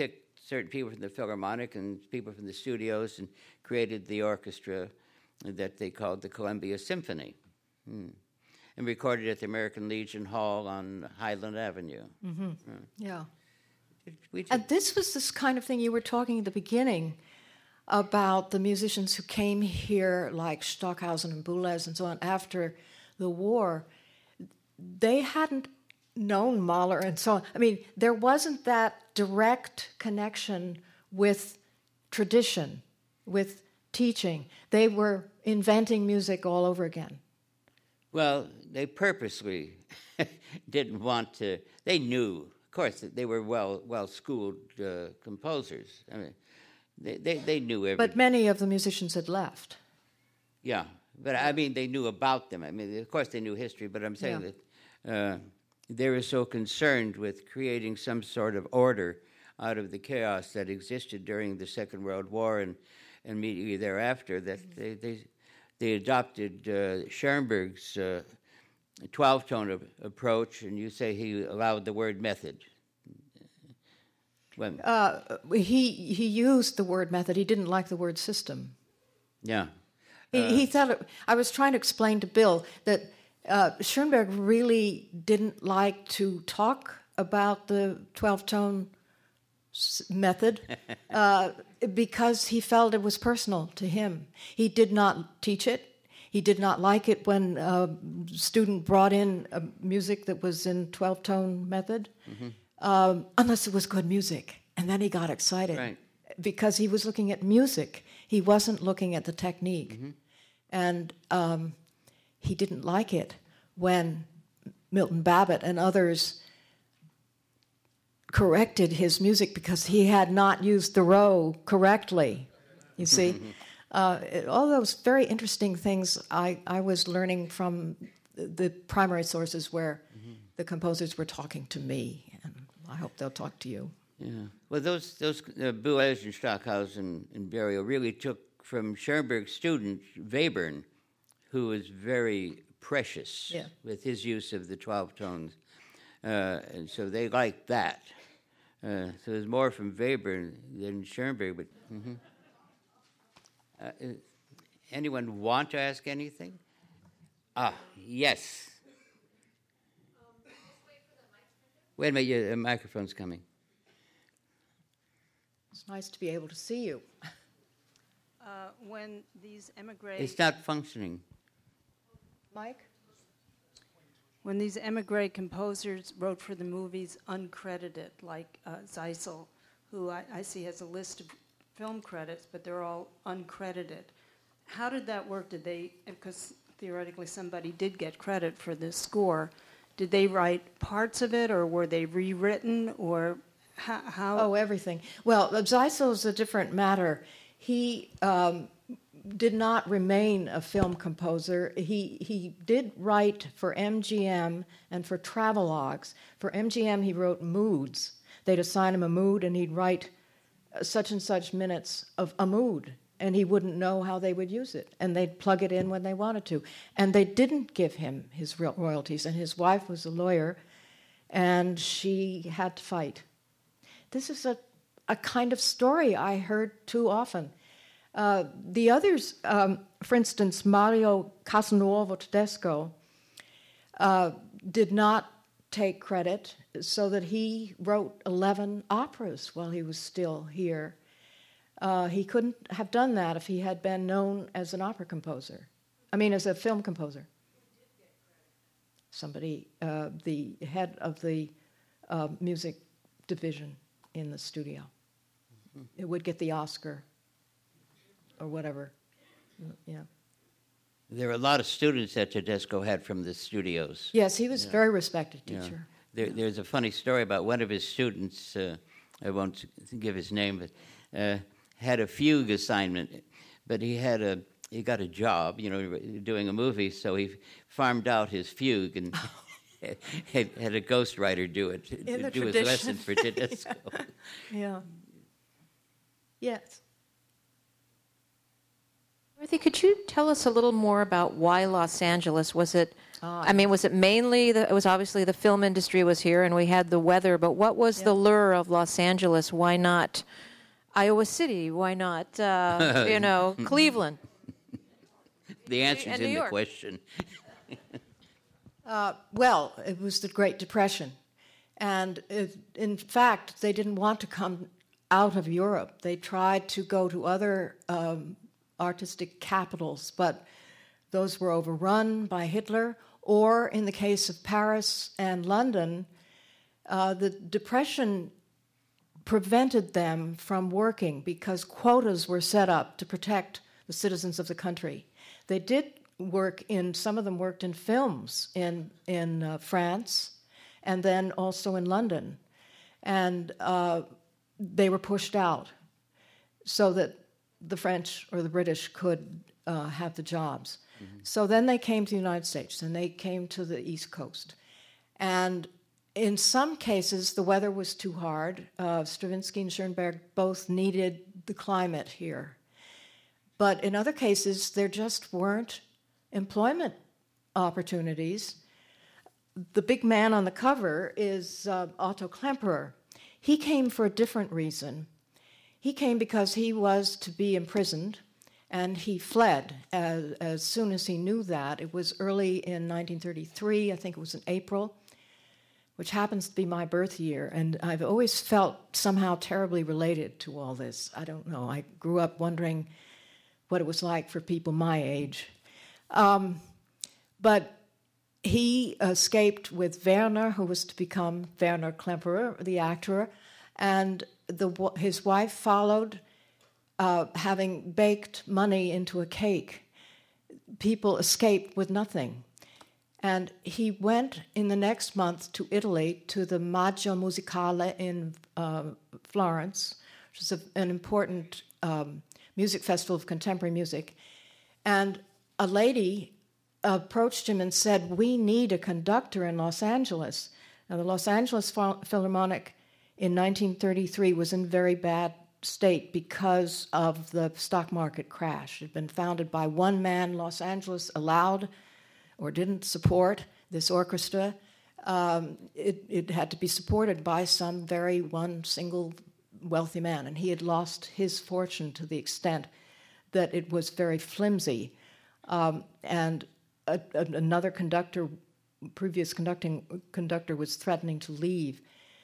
certain people from the Philharmonic and people from the studios and created the orchestra that they called the Columbia Symphony. Hmm. And recorded at the American Legion Hall on Highland Avenue. Mm-hmm. Mm. Yeah. We did. And this was this kind of thing you were talking at the beginning about the musicians who came here, like Stockhausen and Boulez and so on, after the war. They hadn't known Mahler and so on. I mean, there wasn't that direct connection with tradition, with teaching. They were inventing music all over again. Well, they purposely didn't want to. They knew, of course, that they were well well schooled uh, composers. I mean, they, they they knew everything. But many of the musicians had left. Yeah, but I mean, they knew about them. I mean, of course, they knew history. But I'm saying Yeah. that uh, they were so concerned with creating some sort of order out of the chaos that existed during the Second World War and and immediately thereafter that they they. They adopted uh, Schoenberg's uh, twelve-tone of approach, and you say he allowed the word method. When, Uh, he he used the word method. He didn't like the word system. yeah. He, Uh, he thought it, I was trying to explain to Bill that uh, Schoenberg really didn't like to talk about the twelve-tone s- method uh, because he felt it was personal to him. He did not teach it. He did not like it when a student brought in uh, music that was in twelve-tone method, Mm-hmm. um, unless it was good music. And then he got excited Right. because he was looking at music. He wasn't looking at the technique. Mm-hmm. And um, he didn't like it when Milton Babbitt and others corrected his music because he had not used the row correctly, you see. uh, it, all those very interesting things I, I was learning from the primary sources where the composers were talking to me, and I hope they'll talk to you. Yeah. Well, those those uh, Boulez and Stockhausen and Berio really took from Schoenberg's student Webern, who was very precious Yeah. with his use of the twelve tones, uh, and so they liked that. Uh, so there's more from Webern than Schoenberg. But mhm. uh, uh, anyone want to ask anything? Ah, yes. Wait a minute, your the microphone's coming. It's nice to be able to see you. Uh, when these emigre, It's not functioning. Mike? when these emigre composers wrote for the movies uncredited, like uh, Zeisel, who I, I see has a list of film credits, but they're all uncredited. How did that work? Did they, because theoretically somebody did get credit for this score, did they write parts of it, or were they rewritten, or how? how Oh, everything. Well, Zeisel is a different matter. He um, did not remain a film composer. He he did write for M G M and for Travelogues. For M G M, he wrote moods. They'd assign him a mood, and he'd write uh, such and such minutes of a mood, and he wouldn't know how they would use it, and they'd plug it in when they wanted to. And they didn't give him his ro- royalties, and his wife was a lawyer, and she had to fight. This is a, a kind of story I heard too often. Uh, the others, um, for instance, Mario Castelnuovo Tedesco, uh, did not take credit, so that he wrote eleven operas while he was still here. Uh, he couldn't have done that if he had been known as an opera composer. I mean, as a film composer. Somebody, uh, the head of the uh, music division in the studio. It would get the Oscar or whatever. Yeah. There were a lot of students that Tedesco had from the studios. Yes, he was a Yeah. very respected Yeah. teacher. There, there's a funny story about one of his students, uh, I won't give his name, but uh, had a fugue assignment, but he had a he got a job, you know, doing a movie, so he farmed out his fugue and had, had a ghostwriter do it, In the do his tradition. lesson for Tedesco. Yeah. Yes. Dorothy, could you tell us a little more about why Los Angeles? Was it I mean, was it mainly, the, it was obviously the film industry was here and we had the weather, but what was yeah. the lure of Los Angeles? Why not Iowa City? Why not, uh, you know, Cleveland? The answer's in the question. uh, well, it was the Great Depression. And it, in fact, they didn't want to come out of Europe. They tried to go to other um, artistic capitals, but those were overrun by Hitler, or in the case of Paris and London, uh, the Depression prevented them from working because quotas were set up to protect the citizens of the country. They did work in, some of them worked in films in, in uh, France, and then also in London. And uh, they were pushed out so that the French or the British could uh, have the jobs. Mm-hmm. So then they came to the United States, and they came to the East Coast. And in some cases, the weather was too hard. Uh, Stravinsky and Schoenberg both needed the climate here. But in other cases, there just weren't employment opportunities. The big man on the cover is uh, Otto Klemperer. He came for a different reason. He came because he was to be imprisoned, and he fled as, as soon as he knew that. It was early in nineteen thirty-three, I think it was in April, which happens to be my birth year, and I've always felt somehow terribly related to all this. I don't know. I grew up wondering what it was like for people my age. Um, but he escaped with Werner, who was to become Werner Klemperer, the actor, and the, his wife followed, uh, having baked money into a cake. People escaped with nothing. And he went in the next month to Italy, to the Maggio Musicale in uh, Florence, which is a, an important um, music festival of contemporary music. And a lady approached him and said, "We need a conductor in Los Angeles." Now, the Los Angeles Philharmonic in nineteen thirty-three was in very bad state because of the stock market crash. It had been founded by one man. Los Angeles allowed or didn't support this orchestra. Um, it, it had to be supported by some very one single wealthy man, and he had lost his fortune to the extent that it was very flimsy. Um, and a, a, another conductor, previous conducting conductor, was threatening to leave.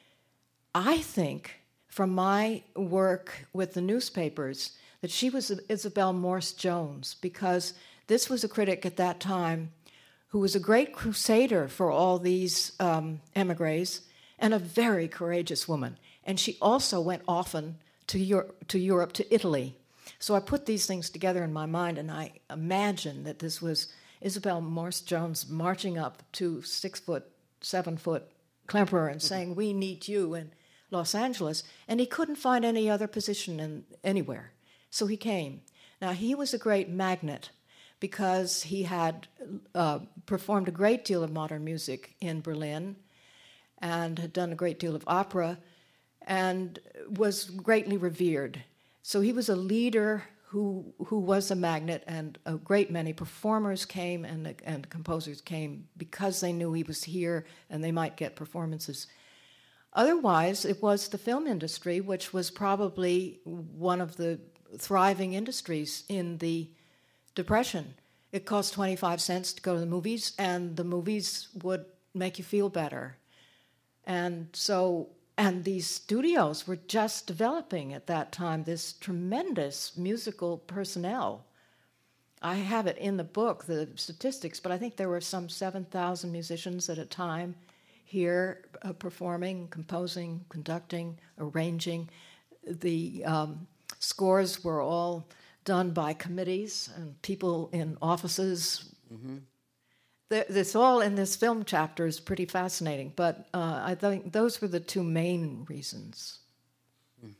I think, from my work with the newspapers, that she was Isabel Morse Jones, because this was a critic at that time who was a great crusader for all these um, emigres and a very courageous woman. And she also went often to, Euro- to Europe, to Italy. So I put these things together in my mind, and I imagined that this was Isabel Morse Jones marching up to six-foot, seven-foot Klemperer and saying, "We need you in Los Angeles." And he couldn't find any other position in, anywhere. So he came. Now, he was a great magnet, because he had uh, performed a great deal of modern music in Berlin and had done a great deal of opera and was greatly revered. So he was a leader who who was a magnet, and a great many performers came and, and composers came because they knew he was here and they might get performances. Otherwise, it was the film industry, which was probably one of the thriving industries in the Depression. It cost twenty-five cents to go to the movies, and the movies would make you feel better. And so, and these studios were just developing at that time, this tremendous musical personnel. I have it in the book, the statistics, but I think there were some seven thousand musicians at a time here uh, performing, composing, conducting, arranging. The um, scores were all done by committees and people in offices. Mm-hmm. This all in this film chapter is pretty fascinating, but uh, I think those were the two main reasons. Mm.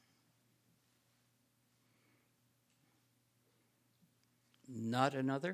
Not another?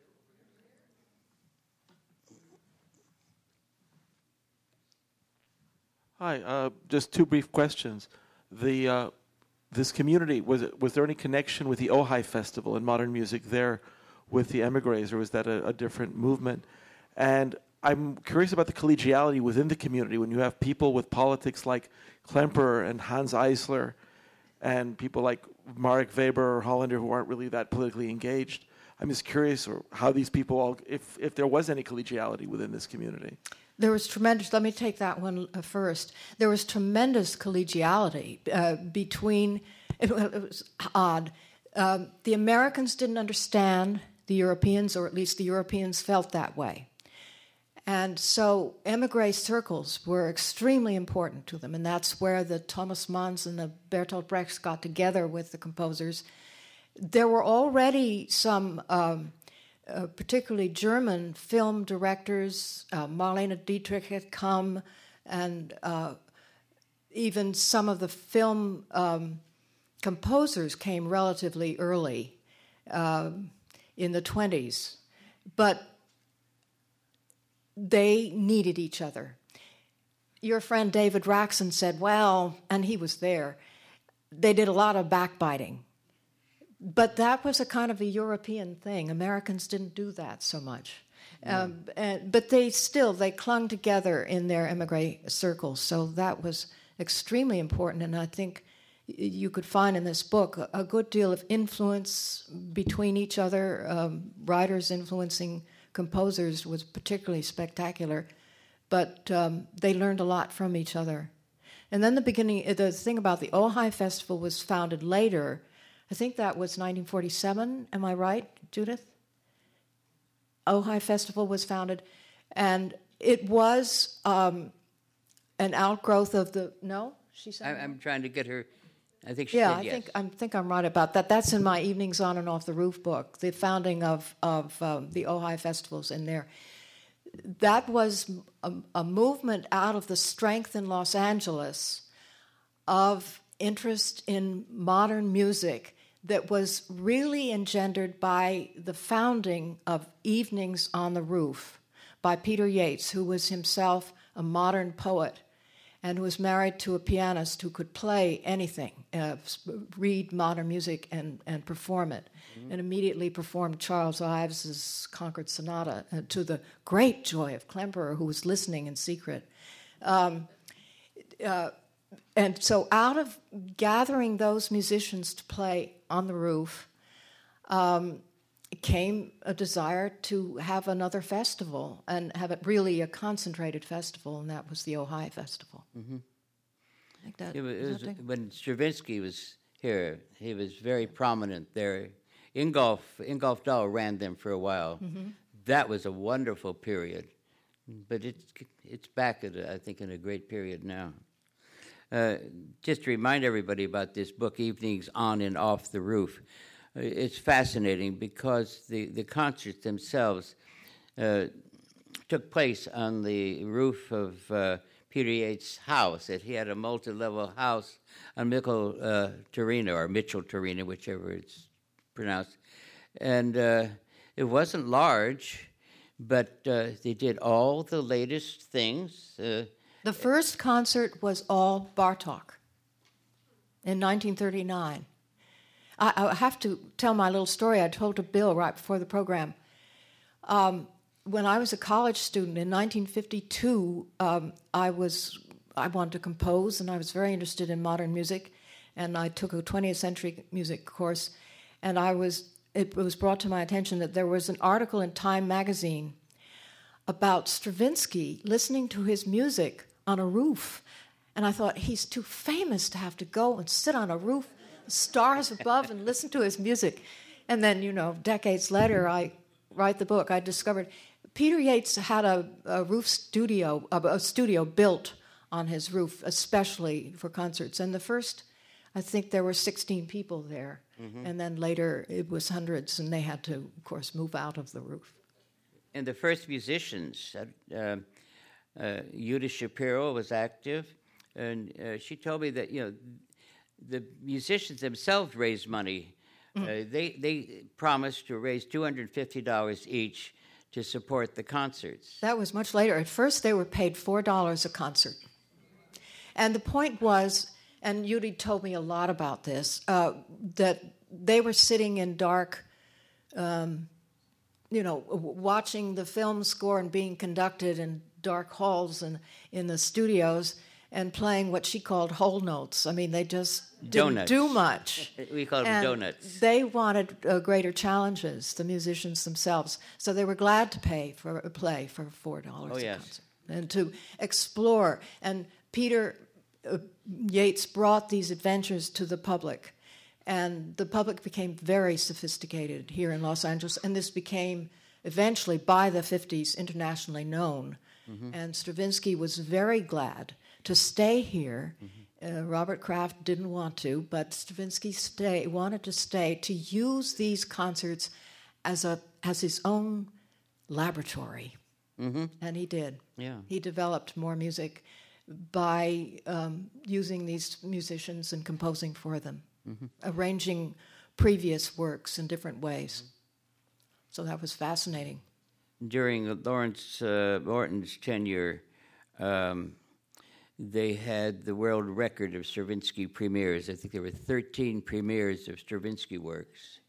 Hi, uh, just two brief questions. The uh, This community, was it, was there any connection with the Ojai Festival in modern music there with the emigres, or was that a, a different movement? And I'm curious about the collegiality within the community when you have people with politics like Klemperer and Hans Eisler and people like Marek Weber or Hollander who aren't really that politically engaged. I'm just curious or how these people all, if, if there was any collegiality within this community. There was tremendous, let me take that one uh, first. There was tremendous collegiality uh, between, it, it was odd. Um, the Americans didn't understand the Europeans, or at least the Europeans felt that way. And so emigre circles were extremely important to them, and that's where the Thomas Manns and the Bertolt Brechts got together with the composers. There were already some, um, uh, particularly German film directors. Uh, Marlene Dietrich had come, and uh, even some of the film um, composers came relatively early uh, in the twenties. But they needed each other. Your friend David Raxon said, well, and he was there, they did a lot of backbiting. But that was a kind of a European thing. Americans didn't do that so much. Yeah. Um, and, but they still, they clung together in their emigre circles. So that was extremely important. And I think you could find in this book a, a good deal of influence between each other, um, writers influencing composers was particularly spectacular. But um, they learned a lot from each other. And then the beginning, the thing about the Ojai Festival was founded later. I think that was nineteen forty-seven, am I right, Judith? Ojai Festival was founded, and it was um, an outgrowth of the, no? She said I, I'm trying to get her, I think she yeah, said I yes. think, I think I'm right about that. That's in my Evenings on and Off the Roof book, the founding of, of um, the Ojai Festivals in there. That was a, a movement out of the strength in Los Angeles of interest in modern music that was really engendered by the founding of Evenings on the Roof by Peter Yates, who was himself a modern poet and was married to a pianist who could play anything, uh, read modern music and, and perform it, mm-hmm. and immediately performed Charles Ives's Concord Sonata uh, to the great joy of Klemperer, who was listening in secret. Um, uh, And so out of gathering those musicians to play on the roof um, came a desire to have another festival and have it really a concentrated festival, and that was the Ojai Festival. Mm-hmm. I think that, it was, it was, that when Stravinsky was here, he was very prominent there. Ingolf, Ingolf Dahl ran them for a while. Mm-hmm. That was a wonderful period. But it's, it's back, at a, I think, in a great period now. Uh, just to remind everybody about this book, Evenings on and Off the Roof. Uh, it's fascinating because the, the concerts themselves uh, took place on the roof of uh, Peter Yates' house. That he had a multi-level house on Mitchell uh, Torino, or Mitchell Torino, whichever it's pronounced. And uh, it wasn't large, but uh, they did all the latest things. Uh, The first concert was all Bartók in nineteen thirty-nine. I, I have to tell my little story I told to Bill right before the program. Um, when I was a college student in nineteen fifty-two, um, I was I wanted to compose, and I was very interested in modern music, and I took a twentieth century music course, and I was it was brought to my attention that there was an article in Time magazine about Stravinsky listening to his music on a roof. And I thought, he's too famous to have to go and sit on a roof, stars above, and listen to his music. And then, you know, decades later, I write the book. I discovered Peter Yates had a, a roof studio, a, a studio built on his roof, especially for concerts. And the first, I think there were sixteen people there. Mm-hmm. And then later, it was hundreds, and they had to, of course, move out of the roof. And the first musicians, uh, uh, Yuda Shapiro was active, and uh, she told me that, you know, the musicians themselves raised money. Mm-hmm. Uh, they they promised to raise two hundred fifty dollars each to support the concerts. That was much later. At first, they were paid four dollars a concert. And the point was, and Yudi told me a lot about this, uh, that they were sitting in dark um you know, w- watching the film score and being conducted in dark halls and in the studios and playing what she called whole notes. I mean, they just didn't Donuts. do much. We call them And donuts. they wanted uh, greater challenges, the musicians themselves. So they were glad to pay for a play for four dollars Oh, a yes. concert and to explore. And Peter uh, Yates brought these adventures to the public. And the public became very sophisticated here in Los Angeles. And this became eventually, by the fifties, internationally known. Mm-hmm. And Stravinsky was very glad to stay here. Mm-hmm. Uh, Robert Kraft didn't want to, but Stravinsky stay, wanted to stay to use these concerts as a as his own laboratory. Mm-hmm. And he did. Yeah. He developed more music by um, using these musicians and composing for them, mm-hmm. arranging previous works in different ways. Mm-hmm. So that was fascinating. During Lawrence uh, Morton's tenure, um, they had the world record of Stravinsky premieres. I think there were thirteen premieres of Stravinsky works.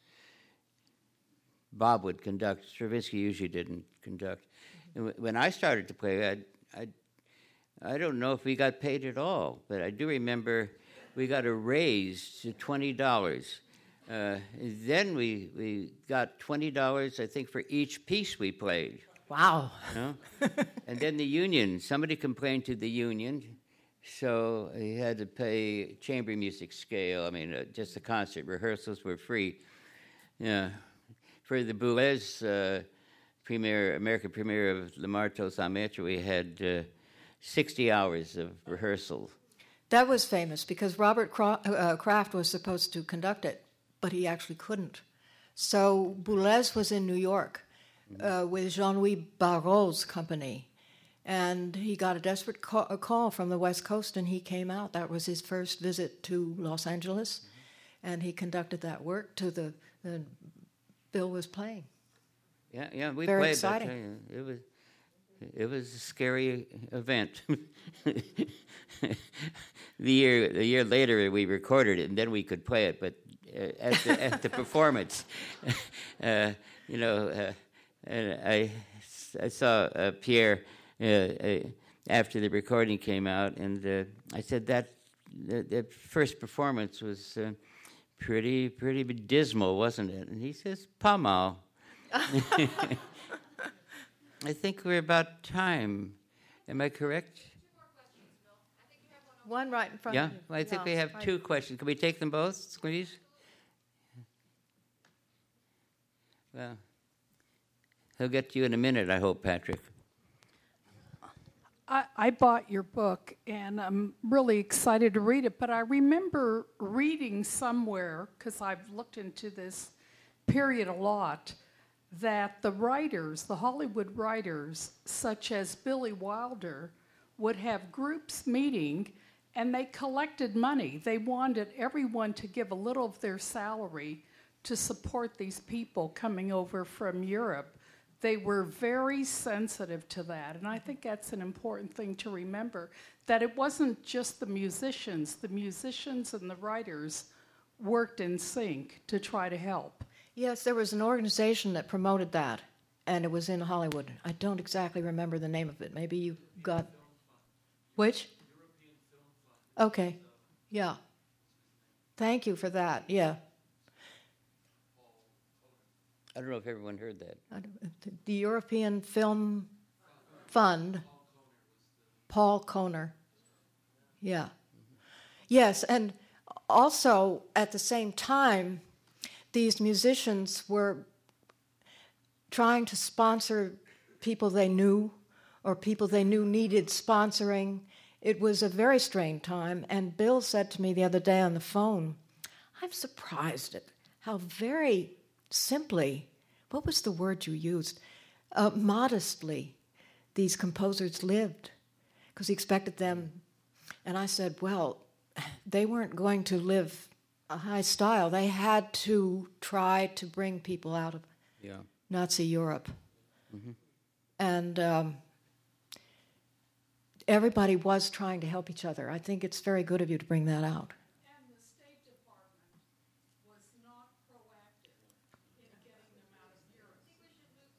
Bob would conduct. Stravinsky usually didn't conduct. And when I started to play, I, I, I don't know if we got paid at all, but I do remember we got a raise to twenty dollars. Uh, then we, we got twenty dollars, I think, for each piece we played. Wow. You know? And then the union, somebody complained to the union, so he had to pay chamber music scale. I mean, uh, just the concert rehearsals were free. Yeah. For the Boulez uh, premiere, American premiere of Le Marteau sans Maître, we had uh, sixty hours of rehearsal. That was famous because Robert Cra- uh, Kraft was supposed to conduct it, but he actually couldn't. So Boulez was in New York uh, with Jean-Louis Barrault's company, and he got a desperate call, a call from the West Coast, and he came out. That was his first visit to Los Angeles, and he conducted that work to the, the Bill was playing. Yeah, yeah, we Very played. exciting. I tell you, it was, it was a scary event. the year, the year later, we recorded it, and then we could play it. But uh, at the at the performance, uh, you know, uh, and I I saw uh, Pierre uh, uh, after the recording came out, and uh, I said that the, the first performance was uh, pretty pretty dismal, wasn't it? And he says, "Pas mal." I think we're about time. Am I correct? Two more questions, Bill. I think you have one. One right in front Yeah, of you. well, I think Yeah. we have two questions. Can we take them both, please? Well, he'll get to you in a minute, I hope, Patrick. I, I bought your book, and I'm really excited to read it, but I remember reading somewhere, because I've looked into this period a lot, that the writers, the Hollywood writers, such as Billy Wilder, would have groups meeting, and they collected money. They wanted everyone to give a little of their salary to support these people coming over from Europe. They were very sensitive to that, and I think that's an important thing to remember, that it wasn't just the musicians. The musicians and the writers worked in sync to try to help. Yes, there was an organization that promoted that, and it was in Hollywood. I don't exactly remember the name of it. Maybe you got... Which? Okay, yeah. Thank you for that, yeah. I don't know if everyone heard that. I don't- The European Film Fund, Paul Kohner. Yeah. Yes, and also at the same time, these musicians were trying to sponsor people they knew or people they knew needed sponsoring. It was a very strained time, and Bill said to me the other day on the phone, I'm surprised at how very simply, what was the word you used? Uh, modestly, these composers lived, because he expected them. And I said, well, they weren't going to live a high style. They had to try to bring people out of Yeah. Nazi Europe. Mm-hmm. And um, everybody was trying to help each other. I think it's very good of you to bring that out. And the State Department was not proactive in getting them out of Europe.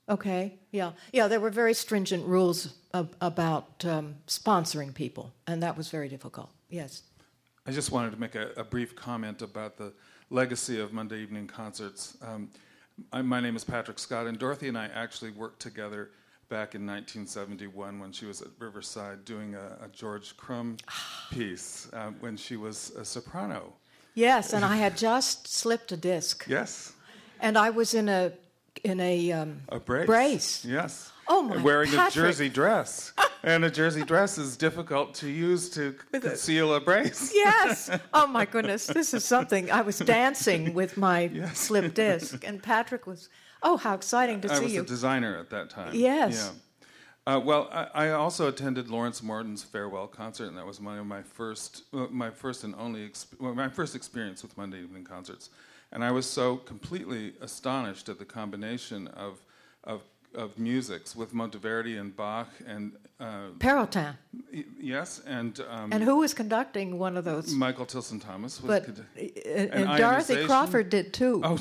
Okay, yeah. Yeah, there were very stringent rules ab- about um, sponsoring people, and that was very difficult, yes. I just wanted to make a, a brief comment about the legacy of Monday evening concerts. Um, I, my name is Patrick Scott, and Dorothy and I actually worked together back in nineteen seventy-one when she was at Riverside doing a, a George Crumb piece uh, when she was a soprano. Yes, and I had just slipped a disc. Yes. And I was in a in a, um, a brace. brace. Yes. Oh my Wearing Patrick. a jersey dress. And a jersey dress is difficult to use to conceal a brace. Yes. Oh my goodness, this is something. I was dancing with my Yes. slipped disc, and Patrick was. Oh, how exciting to I see was you! a designer at that time. Yes. Yeah. Uh, well, I, I also attended Lawrence Morton's farewell concert, and that was one of my first, well, my first and only, exp- well, my first experience with Monday evening concerts, and I was so completely astonished at the combination of of, of musics with Monteverdi and Bach and uh, Perrotin. y- yes, and um, And who was conducting one of those? Michael Tilson Thomas was. But condu- uh, and and Dorothy ionization. Crawford did too. Oh,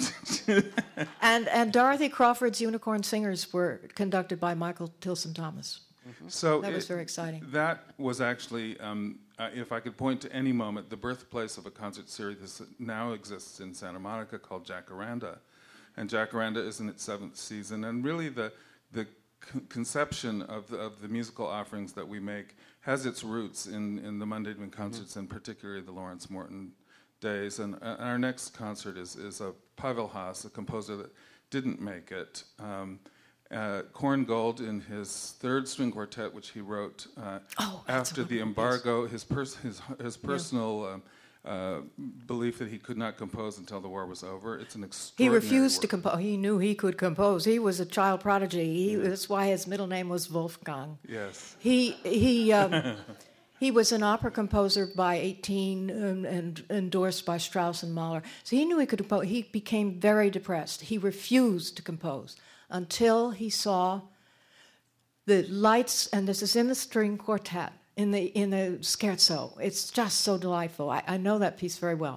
And and Dorothy Crawford's Unicorn Singers were conducted by Michael Tilson Thomas. so That was it- very exciting. That was actually, um, uh, if I could point to any moment, the birthplace of a concert series that now exists in Santa Monica called Jacaranda. And Jacaranda is in its seventh season. And really the the c- conception of the, of the musical offerings that we make has its roots in, in the Monday evening concerts, mm-hmm. and particularly the Lawrence Morton days. And, uh, and our next concert is, is a Pavel Haas, a composer that didn't make it. Um, Uh, Korngold, in his third string quartet, which he wrote uh, Oh, after the embargo, his, pers- his, his personal um, uh, belief that he could not compose until the war was over. It's an He extraordinary refused to work. compose. He knew he could compose. He was a child prodigy. He, that's why his middle name was Wolfgang. Yes. He he um, he was an opera composer by eighteen and, and endorsed by Strauss and Mahler. So he knew he could compose. He became very depressed. He refused to compose until he saw the lights, and this is in the string quartet, in the in the scherzo. It's just so delightful. I, I know that piece very well.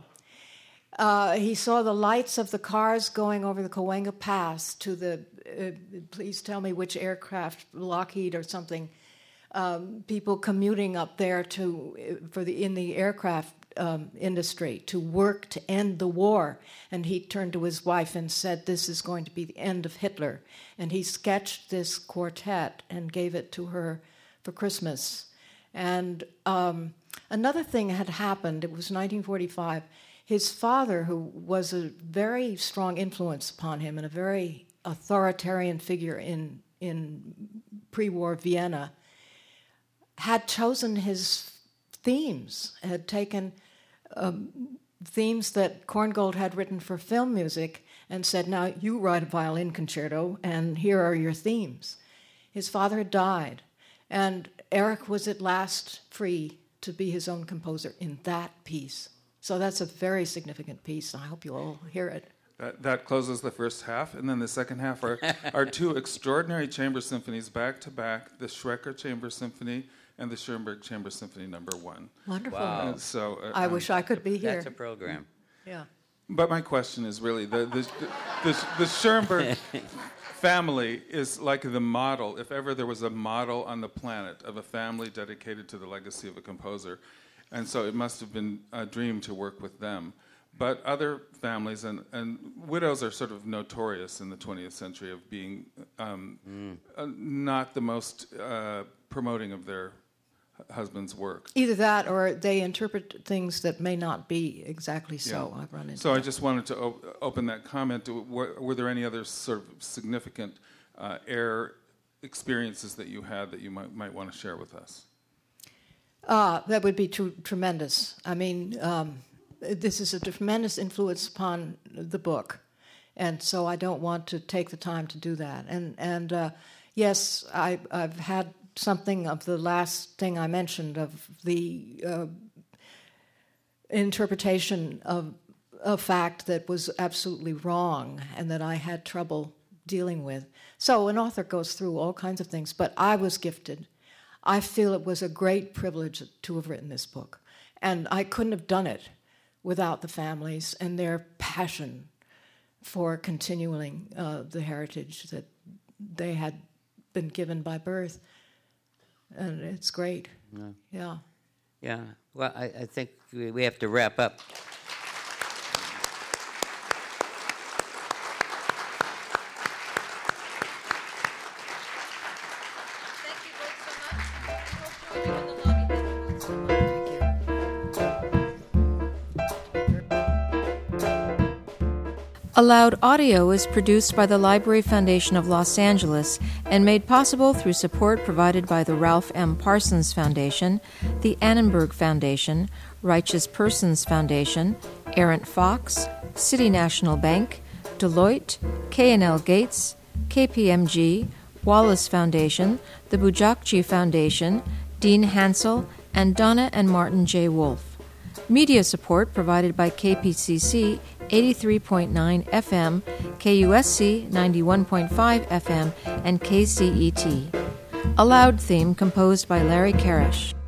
Uh, he saw the lights of the cars going over the Cahuenga Pass to the, uh, please tell me which aircraft, Lockheed or something, um, people commuting up there to for the in the aircraft um, industry to work to end the war. And he turned to his wife and said, "This is going to be the end of Hitler." And he sketched this quartet and gave it to her for Christmas. And um, another thing had happened. It was nineteen forty-five. His father, who was a very strong influence upon him and a very authoritarian figure in in pre-war Vienna, had chosen his themes, had taken um, themes that Korngold had written for film music and said, "Now you write a violin concerto, and here are your themes." His father had died, and Eric was at last free to be his own composer in that piece. So that's a very significant piece, and I hope you all hear it. That, that closes the first half, and then the second half are, are two extraordinary chamber symphonies back to back: the Schrecker Chamber Symphony and the Schoenberg Chamber Symphony Number One. Wonderful. Wow. Uh, so uh, I um, wish I could be here. That's a program. Yeah. But my question is really the the the, the, the Schoenberg family is like the model. If ever there was a model on the planet of a family dedicated to the legacy of a composer, and so it must have been a dream to work with them. But other families and, and widows are sort of notorious in the twentieth century of being um, mm. uh, not the most uh, promoting of their husband's work. Either that, or they interpret things that may not be exactly so. Yeah. I've run into. So that. I just wanted to op- open that comment. Were, were there any other sort of significant uh, air experiences that you had that you might might want to share with us? Uh, that would be tr- tremendous. I mean, um, this is a tremendous influence upon the book, and so I don't want to take the time to do that. And and uh, yes, I, I've had something of the last thing I mentioned of the uh, interpretation of a fact that was absolutely wrong and that I had trouble dealing with. So an author goes through all kinds of things, but I was gifted. I feel it was a great privilege to have written this book, and I couldn't have done it without the families and their passion for continuing uh, the heritage that they had been given by birth. And it's great. Yeah. Yeah. Yeah. Well, I, I think we we have to wrap up. Thank you both so much. We'll join you in the lobby. Thank you both so much. Allowed Audio is produced by the Library Foundation of Los Angeles and made possible through support provided by the Ralph M. Parsons Foundation, the Annenberg Foundation, Righteous Persons Foundation, Errant Fox, City National Bank, Deloitte, K and L Gates, K P M G, Wallace Foundation, the Bujakji Foundation, Dean Hansel, and Donna and Martin J. Wolfe. Media support provided by K P C C eighty-three point nine F M, K U S C ninety-one point five F M, and K C E T. A Loud theme composed by Larry Karash.